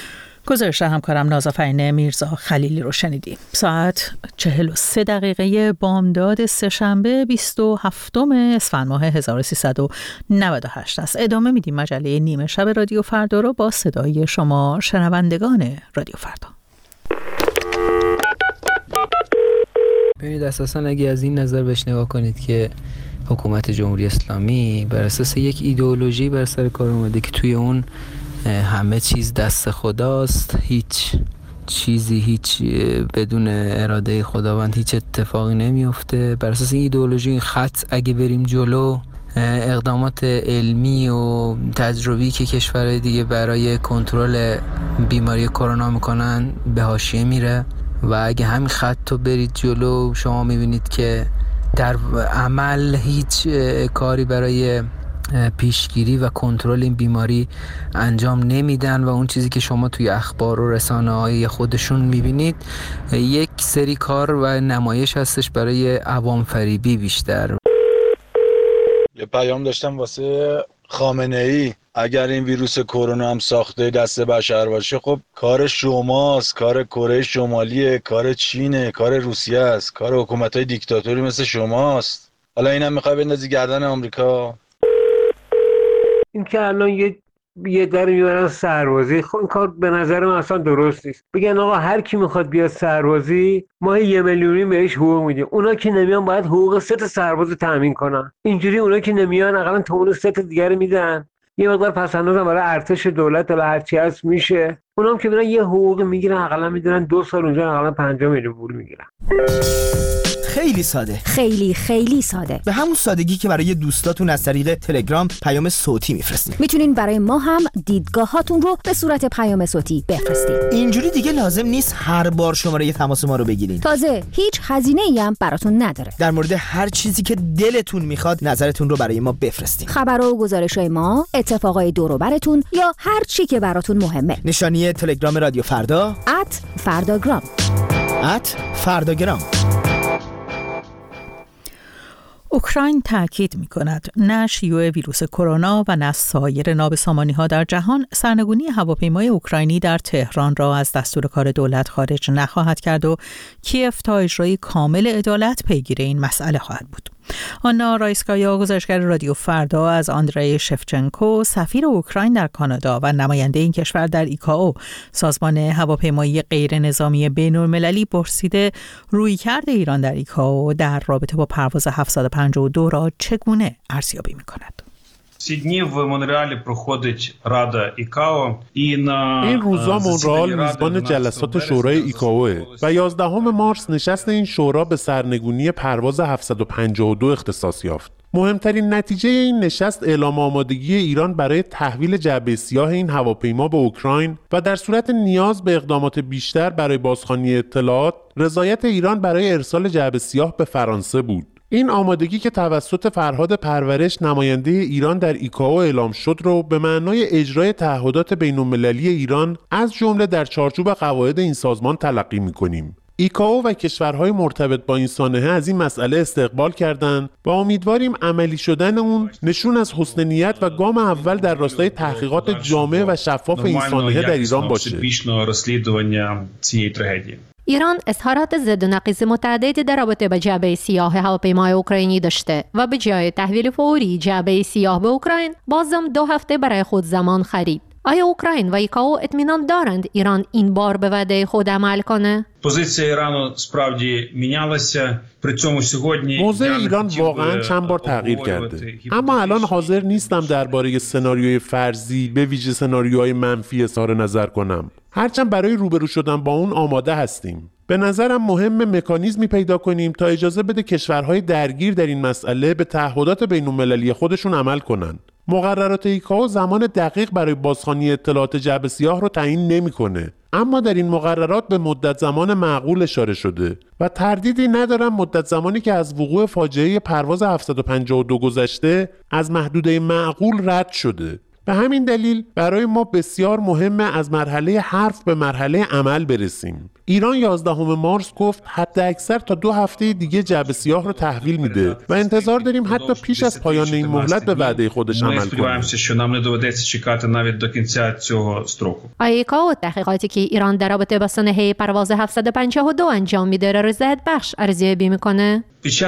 گزارش همکارم نازافرین میرزا خلیلی رو شنیدیم. ساعت 43 بامداد سه‌شنبه 27 اسفند ماه 1398 است. ادامه میدیم مجله نیمه شب رادیو فردا رو با صدای شما شنوندگان رادیو فردا.
ببینید اساساً اگه از این نظر بهش نگاه کنید که حکومت جمهوری اسلامی بر اساس یک ایدئولوژی بر سر کار اومده که توی اون همه چیز دست خداست، هیچ بدون اراده خداوند هیچ اتفاقی نمیفته. بر اساس این ایدئولوژی این خط اگه بریم جلو، اقدامات علمی و تجربی که کشورهای دیگه برای کنترل بیماری کرونا میکنن به حاشیه میره و اگه همین خط رو برید جلو شما میبینید که در عمل هیچ کاری برای پیشگیری و کنترل این بیماری انجام نمیدن و اون چیزی که شما توی اخبار و رسانه‌های خودشون میبینید یک سری کار و نمایش هستش برای عوام فریبی بیشتر.
یه پیام داشتم واسه خامنه‌ای، اگر این ویروس کرونا هم ساخته دست بشر باشه خب کار شماست، کار کره شمالیه، کار چینه، کار روسیه است، کار حکومت‌های دیکتاتوری مثل شماست. حالا اینم میخوای بندازی گردن آمریکا؟
این که الان یه در میبرن سربازی، خب این کار به نظر من اصلا درست نیست. بگن آقا هر کی میخواد بیاد سربازی ما 1 میلیونی بهش حقوق میدیم، اونا که نمیان باید حقوق 3 تا سرباز تامین کنن. اینجوری اونا که نمیان اقلا تا اون 3 تا دیگه میدن، یه مقدار پسنداز برای ارتش دولت یا هر چی هست میشه. اونام که میرن یه حقوق میگیرن، اقلا میدونن 2 سال اونجا اقلا 5 میلیون پول میگیرن.
خیلی ساده،
خیلی ساده،
به همون سادگی که برای دوستاتون از طریق تلگرام پیام صوتی میفرستین.
میتونین برای ما هم دیدگاهاتون رو به صورت پیام صوتی بفرستین.
اینجوری دیگه لازم نیست هر بار شماره تماس ما رو بگیرین.
تازه هیچ هزینه‌ای هم براتون نداره.
در مورد هر چیزی که دلتون میخواد نظرتون رو برای ما بفرستین.
خبرها و گزارش‌های ما، اتفاقای دور و براتون یا هر چی که براتون مهمه.
نشانی تلگرام رادیو فردا
@فرداگرام.
@فرداگرام.
اوکراین تاکید می‌کند نه شیوع ویروس کرونا و نه سایر نابسامانی‌ها در جهان سرنگونی هواپیمای اوکراینی در تهران را از دستور کار دولت خارج نخواهد کرد و کیف تا اجرای کامل عدالت پیگیر این مسئله خواهد بود. آنا رایسکایا، گزارشگر رادیو فردا، از آندری شفچنکو، سفیر اوکراین در کانادا و نماینده این کشور در ایکائو، سازمان هواپیمایی غیر نظامی بین‌المللی، پرسیده رویکرد ایران در ایکائو در رابطه با پرواز 752 را چگونه ارزیابی می‌کند.
این
روزا مونرال میزبان جلسات شورای ایکائو و 11 مارس نشست این شورا به سرنگونی پرواز 752 اختصاص یافت. مهمترین نتیجه این نشست اعلام آمادگی ایران برای تحویل جعبه سیاه این هواپیما به اوکراین و در صورت نیاز به اقدامات بیشتر برای بازخوانی اطلاعات رضایت ایران برای ارسال جعبه سیاه به فرانسه بود. این آمادگی که توسط فرهاد پرورش نماینده ایران در ایکائو اعلام شد رو به معنای اجرای تعهدات بین‌المللی ایران از جمله در چارچوب قواعد این سازمان تلقی می‌کنیم. ایکائو و کشورهای مرتبط با این سانحه از این مسئله استقبال کردند و امیدواریم عملی شدن اون نشون از حسن نیت و گام اول در راستای تحقیقات جامع و شفاف این سانحه در ایران باشه.
ایران اظهارات ضد و نقیض متعددی در رابطه با جعبه سیاه هواپیمای اوکراینی داشته و به جای تحویل فوری جعبه سیاه به اوکراین بازم 2 هفته برای خود زمان خرید. آیا اوکراین و ایکائو اطمینان دارند ایران این بار به وعده خود عمل کنه؟
موضع ایران واقعا چند بار تغییر کرده، اما الان حاضر نیستم درباره سناریوی فرضی به ویژه سناریوهای منفی اظهار نظر کنم، هرچند برای روبرو شدن با اون آماده هستیم. به نظرم مهم مکانیزمی پیدا کنیم تا اجازه بده کشورهای درگیر در این مسئله به تعهدات بین‌المللی خودشون عمل کنن. مقررات ایکائو زمان دقیق برای بازخوانی اطلاعات جعبه سیاه رو تعیین نمی‌کنه، اما در این مقررات به مدت زمان معقول اشاره شده و تردیدی ندارم مدت زمانی که از وقوع فاجعه پرواز 752 گذشته از محدوده معقول رد شده. به همین دلیل برای ما بسیار مهمه از مرحله حرف به مرحله عمل برسیم. ایران 11 مارس گفت حد اکثر تا 2 هفته دیگه جعبه سیاه رو تحویل میده و انتظار داریم حتی پیش از پایان این مهلت به وعده خودش عمل کنه.
آیکاو تحقیقاتی که ایران در رابطه با سانحه پرواز 752 انجام میده را رضایت بخش ارزیابی میکنه.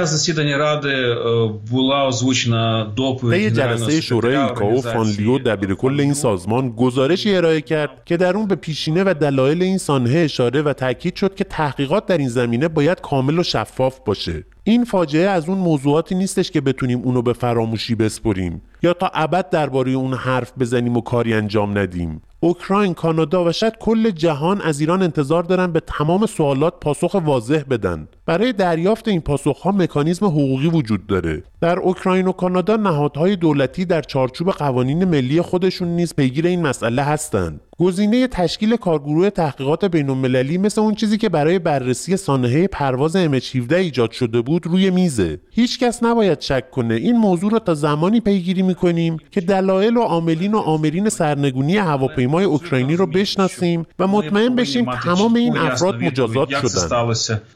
طی جلسه شورای ایکائو فانلیو دبیرکل این سازمان گزارشی ارائه کرد که در اون به پیشینه و دلایل این سانحه اشاره و تاکید شد که تحقیقات در این زمینه باید کامل و شفاف باشه. این فاجعه از اون موضوعاتی نیستش که بتونیم اونو به فراموشی بسپریم یا تا ابد درباره اون حرف بزنیم و کاری انجام ندیم. اوکراین، کانادا و شاید کل جهان از ایران انتظار دارن به تمام سوالات پاسخ واضح بدن. برای دریافت این پاسخ‌ها مکانیزم حقوقی وجود داره. در اوکراین و کانادا نهادهای دولتی در چارچوب قوانین ملی خودشون نیز پیگیر این مسئله هستند. گزینه تشکیل کارگروه تحقیقات بین‌المللی مثل اون چیزی که برای بررسی سانحه پرواز MH17 ایجاد شده بود روی میزه. هیچ کس نباید شک کنه این موضوع رو تا زمانی پیگیری می‌کنیم که دلایل و عاملین و آمرین سرنگونی هواپیمای اوکراینی رو بشناسیم و مطمئن بشیم تمام این افراد مجازات شدن.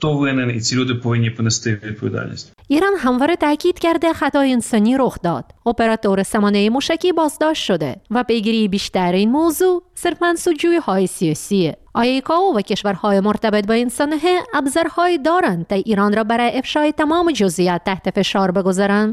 ایران همواره تاکید کرده خطای انسانی رخ داد. اپراتور سامانه موشکی بازداشت شده و پیگیری بیشتر این موضوع صرفاً سودجویی‌های سیاسیه. آیکائو و کشورهای مرتبط با این سانحه ابزارهایی دارند تا ایران را برای افشای تمام جزئیات تحت فشار بگذارند.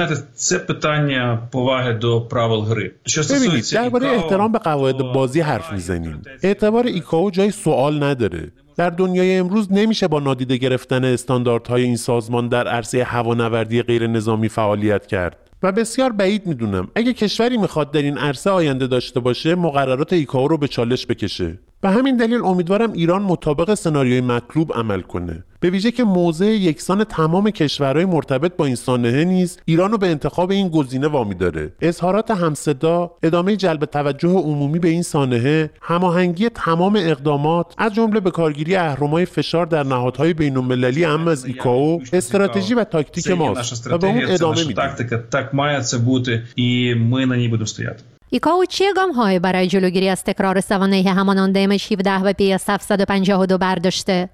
ببینید درباره احترام به قواعد بازی حرف میزنیم. اعتبار ایکائو جای سوال نداره. در دنیای امروز نمیشه با نادیده گرفتن استانداردهای این سازمان در عرصه هوانوردی غیر نظامی فعالیت کرد. و بسیار بعید میدونم اگه کشوری میخواد در این عرصه آینده داشته باشه مقررات ایکائو رو به چالش بکشه. به همین دلیل امیدوارم ایران مطابق سناریوی مطلوب عمل کنه. به ویژه که موضع یکسان تمام کشورهای مرتبط با این سانحه نیز ایران رو به انتخاب این گزینه وامی داره. اظهارات همصدا، ادامه جلب توجه عمومی به این سانحه، هماهنگی تمام اقدامات از جمله به کارگیری اهرم‌های فشار در نهادهای بین‌المللی اهم از ایکائو استراتژی و تاکتیک ماست و به اون ادامه میدیم.
ایکائو چه گام‌هایی برای جلوگیری از تکرار سوانح همانند MH17 و PS752 برداشته؟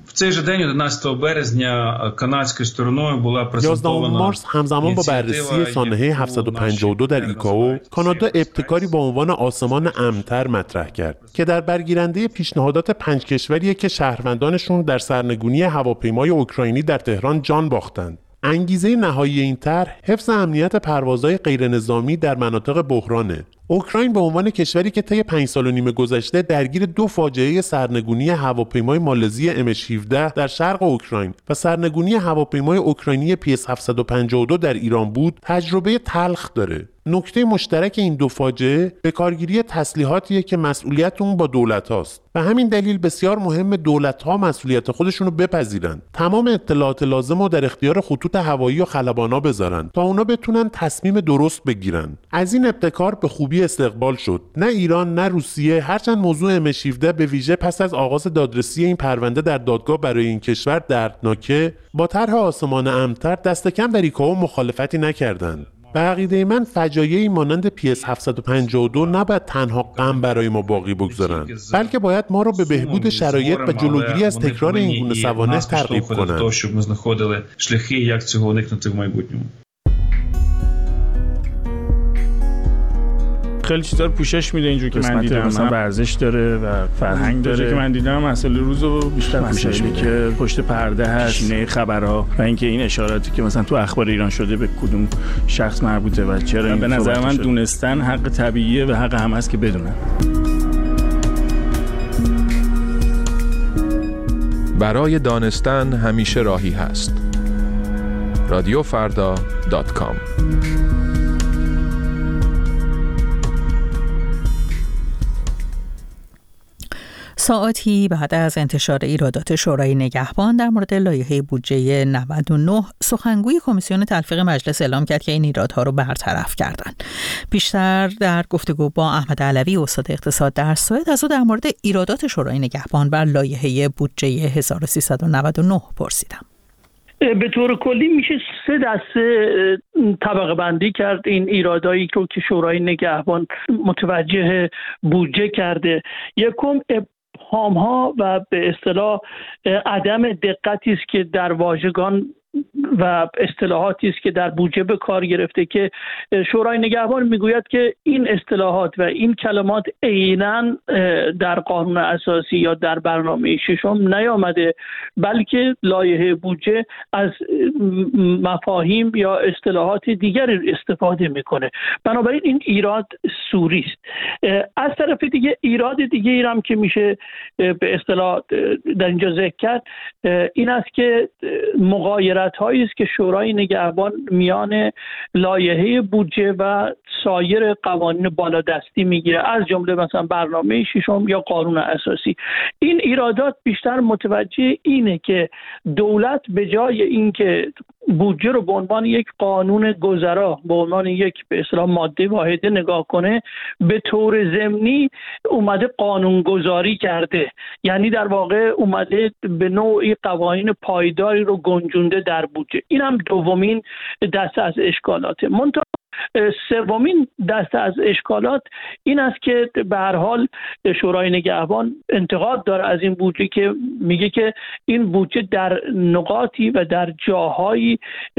11 مارس همزمان با بررسی سانحه 752 در ایکائو، کانادا ابتکاری با عنوان آسمان امن‌تر مطرح کرد که در برگیرنده پیشنهادات 5 کشوریه که شهروندانشون در سرنگونی هواپیمای اوکراینی در تهران جان باختند. انگیزه نهایی این طرح حفظ امنیت پروازهای غیرنظامی در مناطق بحرانه. اوکراین به عنوان کشوری که طی 5 سال و نیم گذشته درگیر 2 فاجعه سرنگونی هواپیمای مالزی MH17 در شرق اوکراین و سرنگونی هواپیمای اوکراینی PS752 در ایران بود، تجربه تلخ داره. نکته مشترک این 2 فاجعه به کارگیری تسلیحاتیه که مسئولیت اون با دولت هاست. به همین دلیل بسیار مهم دولت ها مسئولیت خودشونو بپذیرن. تمام اطلاعات لازم رو در اختیار خطوط هوایی و خلبانا بذارن تا اونا بتونن تصمیم درست بگیرن. از این ابتکار به خوبی استقبال شد. نه ایران نه روسیه، هرچند موضوع MH17 به ویژه پس از آغاز دادرسی این پرونده در دادگاه برای این کشور دردناکه، با طرح آسمان امن‌تر دست کم در ایکائو مخالفتی نکردند. به عقیده من فجایعی مانند PS752 نباید تنها غم برای ما باقی بگذارن، بلکه باید ما رو به بهبود شرایط و جلوگیری از تکرار این گونه سوانح ترغیب کنند.
خیلی چیزا رو پوشش میده اینجوری که من دیدم، مثلا ورزش داره و فرهنگ داره که من دیدم مسئله روزو بیشتر پوشش میده که پشت پرده هست، نه خبرها و اینکه این اشاراتی که مثلا تو اخبار ایران شده به کدوم شخص مربوطه و چرا این به نظر من دونستن حق طبیعیه و حق همه است که بدونن.
برای دانستن همیشه راهی هست. radiofarda.com
ساعتی بعد از انتشار ایرادات شورای نگهبان در مورد لایحه بودجه 99 سخنگوی کمیسیون تلفیق مجلس اعلام کرد که این ایرادها رو برطرف کردند. بیشتر در گفتگو با احمد علوی استاد اقتصاد در سوئد از او در مورد ایرادات شورای نگهبان بر لایحه بودجه 1399 پرسیدم.
به طور کلی میشه 3 دسته طبقه بندی کرد این ایرادایی رو که شورای نگهبان متوجه بودجه کرده. یکم ابهام‌ها و به اصطلاح عدم دقتی است که در واژگان و اصطلاحاتی است که در بودجه به کار گرفته که شورای نگهبان میگوید که این اصطلاحات و این کلمات عیناً در قانون اساسی یا در برنامه ششم نیامده، بلکه لایحه بودجه از مفاهیم یا اصطلاحات دیگری استفاده میکنه. بنابراین این ایراد سوری است. از طرف دیگه ایراد دیگه ای هم که میشه به اصطلاح در اینجا ذکر کرد این است که مغایرت هایی است که شورای نگهبان میان لایحه بودجه و سایر قوانین بالادستی میگیره، از جمله مثلا برنامه ششم یا قانون اساسی. این ایرادات بیشتر متوجه اینه که دولت به جای اینکه بودجه رو به عنوان یک قانون گذرا، به عنوان یک به اصطلاح ماده واحده نگاه کنه، به طور ضمنی اومده قانون گذاری کرده، یعنی در واقع اومده به نوعی قوانین پایداری رو گنجونده در بودجه. این هم دومین دسته از اشکالاته. منتها سومین دسته از اشکالات این است که به هر حال شورای نگهبان انتقاد داره از این بودجه که میگه که این بودجه در نقاطی و در جاهایی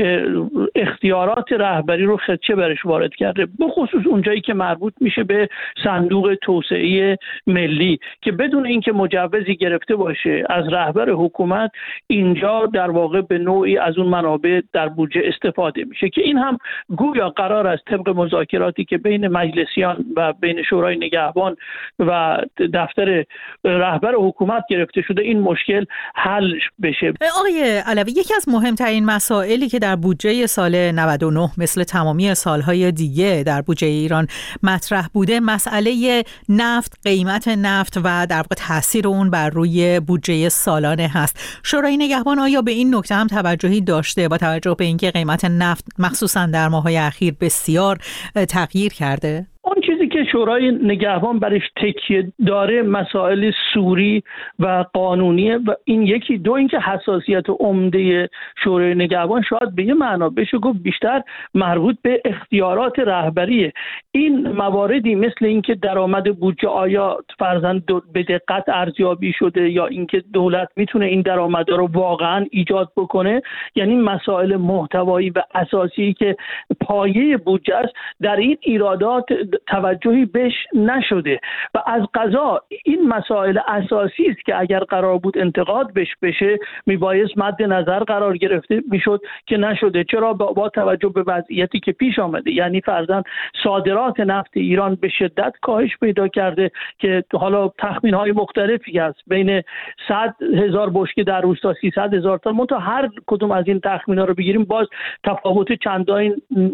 اختیارات رهبری رو خدشه برش وارد کرده، بخصوص اونجایی که مربوط میشه به صندوق توسعه ملی که بدون اینکه مجوزی گرفته باشه از رهبر حکومت اینجا در واقع به نوعی از اون منابع در بودجه استفاده میشه که این هم گویا قرار است طبق مذاکراتی که بین مجلسیان و بین شورای نگهبان و دفتر رهبر حکومت گرفته شده این مشکل حل بشه.
آقای علوی، یکی از مهمترین مسائلی که در بودجه سال 99 مثل تمامی سالهای دیگه در بودجه ایران مطرح بوده مسئله نفت، قیمت نفت و در واقع تاثیر اون بر روی بودجه سالانه هست. شورای نگهبان آیا به این نکته هم توجهی داشته با توجه به اینکه قیمت نفت مخصوصا در ماه‌های اخیر بسیار تغییر کرده؟
اون چیزی که شورای نگهبان برش تکیه داره مسائل سوری و قانونیه و این یکی. دو اینکه حساسیت عمده شورای نگهبان شاید به یه معنا بشه گفت بیشتر مربوط به اختیارات رهبریه. این مواردی مثل اینکه درآمد بودجه آیا فرضاً به دقت ارزیابی شده یا اینکه دولت میتونه این درآمدها رو واقعاً ایجاد بکنه، یعنی مسائل محتوایی و اساسی که پایه بودجه است، در این ایرادات توجهی بهش نشده و از قضا این مسائل اساسی است که اگر قرار بود انتقاد بشه میبایست مد نظر قرار گرفته میشد که نشده. چرا؟ با توجه به وضعیتی که پیش آمده، یعنی فرضاً صادرات نفت ایران به شدت کاهش پیدا کرده که حالا تخمین‌های مختلفی هست، بین 100,000 بشکه در روز تا 300,000 تا. منتها هر کدوم از این تخمینا رو بگیریم باز تفاوت چندانی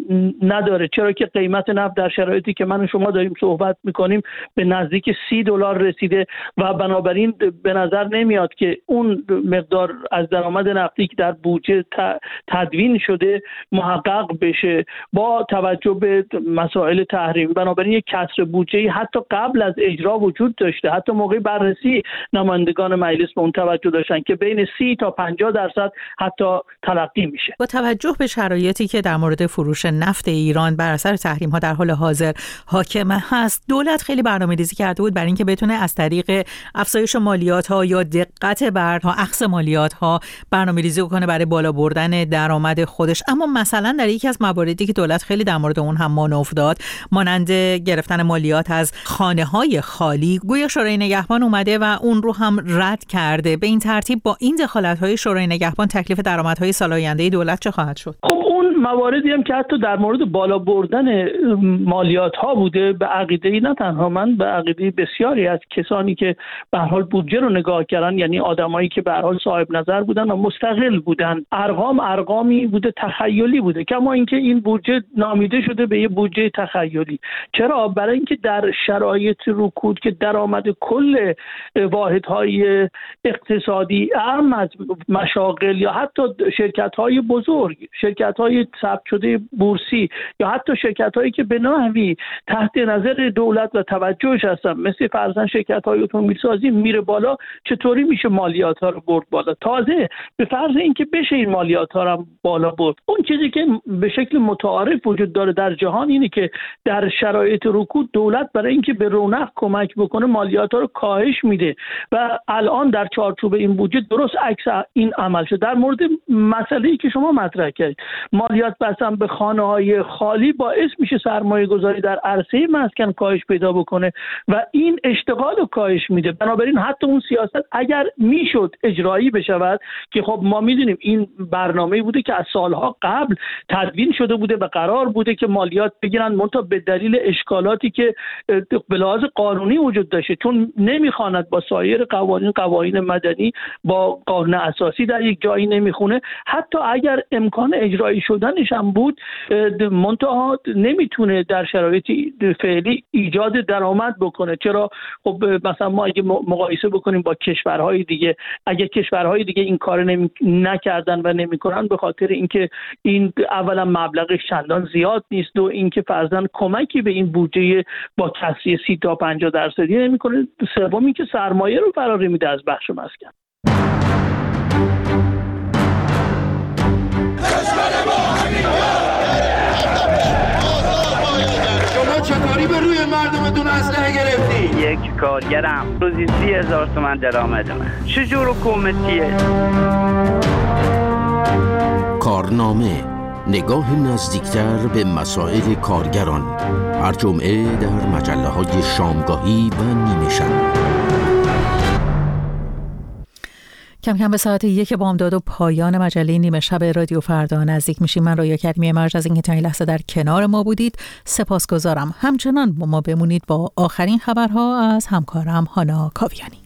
نداره، چرا که قیمت نفت در شرایطی که من و شما داریم صحبت میکنیم به نزدیک $30 رسیده و بنابراین به نظر نمیاد که اون مقدار از درآمد نفتی که در بودجه تدوین شده محقق بشه با توجه به مسائل تحریم. بنابراین یک کسر بودجه حتی قبل از اجرا وجود داشته، حتی موقع بررسی نمایندگان مجلس به اون توجه داشتن که بین 30 تا 50% حتی تلقی میشه.
با توجه به شرایطی که در مورد فروش نفت ایران بر اثر تحریم ها در حال حاضر حاکم هست، دولت خیلی برنامه‌ریزی کرده بود برای اینکه بتونه از طریق افزایش مالیات ها یا دقت بر اخذ مالیات ها برنامه‌ریزی کنه برای بالا بردن درآمد خودش. اما مثلا در یکی از مواردی که دولت خیلی در مورد اون هم مانور داد، مانند گرفتن مالیات از خانه‌های خالی، گویا شورای نگهبان اومده و اون رو هم رد کرده. به این ترتیب با این دخالت‌های شورای نگهبان تکلیف درآمدهای سال آینده دولت چه خواهد شد؟
خب اون مواردی هم که حتی در مورد بالا بردن مالیات ها بوده، به عقیده نه تنها من، به عقیده بسیاری از کسانی که به هر حال بودجه رو نگاه کردن، یعنی آدمایی که به هر حال صاحب نظر بودن و مستقل بودن، ارقامی بوده تخیلی بوده، کما اینکه این بودجه نامیده شده به یه بودجه تخیلی. چرا؟ برای اینکه در شرایط رکود که درآمد کل واحدهای اقتصادی اهم از مشاغل یا حتی شرکت‌های بزرگ، شرکت‌های ثبت شده بورسی یا حتی شرکت‌هایی که به نحوی تحت نظر دولت و توجهش هستن، مثل فرضاً شرکت‌های اتومبیل سازی، میره بالا، چطوری میشه مالیات‌ها رو برد بالا؟ تازه به فرض اینکه بشه این مالیات‌ها رو بالا برد، اون چیزی که به شکل متعارف وجود داره در جهان اینه که در شرایط رکود دولت برای اینکه به رونق کمک بکنه مالیات‌ها رو کاهش میده و الان در چارچوب این بودجه درست عکس این عمل شد. در مورد مسئله‌ای که شما مطرح کردید، مالیات بسن به خانه‌های خالی باعث میشه سرمایه‌گذاری در عرصه مسکن کاهش پیدا بکنه و این اشتغال رو کاهش میده. بنابراین حتی اون سیاست اگر میشد اجرایی بشود که خب ما میدونیم این برنامه‌ای بوده که از سالها قبل تدوین شده بوده و قرار بوده که مالیات بگیرن، منتها به دلیل اشکالاتی که به لحاظ قانونی وجود داشته، چون نمیخواند با سایر قوانین مدنی با قانون اساسی در یک جایی نمیخونه، حتی اگر امکان اجرایی شدنش هم بود منتها نمیتونه در شرایط فعلی ایجاد درآمد بکنه. چرا؟ خب مثلا ما اگه مقایسه بکنیم با کشورهای دیگه، اگه کشورهای دیگه این کار نکردن و نمیکنن به خاطر اینکه این اولا مبلغش چندان زیاد نیست و اینکه فرضاً کمکی به این بودجه با کسری 30 تا 50% نمیکنه، سوم اینکه سرمایه رو فراری میده از بخش مسکن.
شما چطوری به روی مردمتون اسلحه گرفتی؟
یک کارگرم روزی 30,000 تومان درآمدمه. چجور حکومتیه؟
کارنامه، نگاه نزدیکتر به مسائل کارگران، هر جمعه در مجله‌های شامگاهی و نیمه شب.
کم کم به ساعت 1 بامداد و پایان مجله نیمه شب رادیو فردا نزدیک میشیم. من رویا کریمی مرج از اینکه تا این لحظه در کنار ما بودید سپاسگزارم. همچنان با ما بمونید با آخرین خبرها از همکارم هانا کاویانی.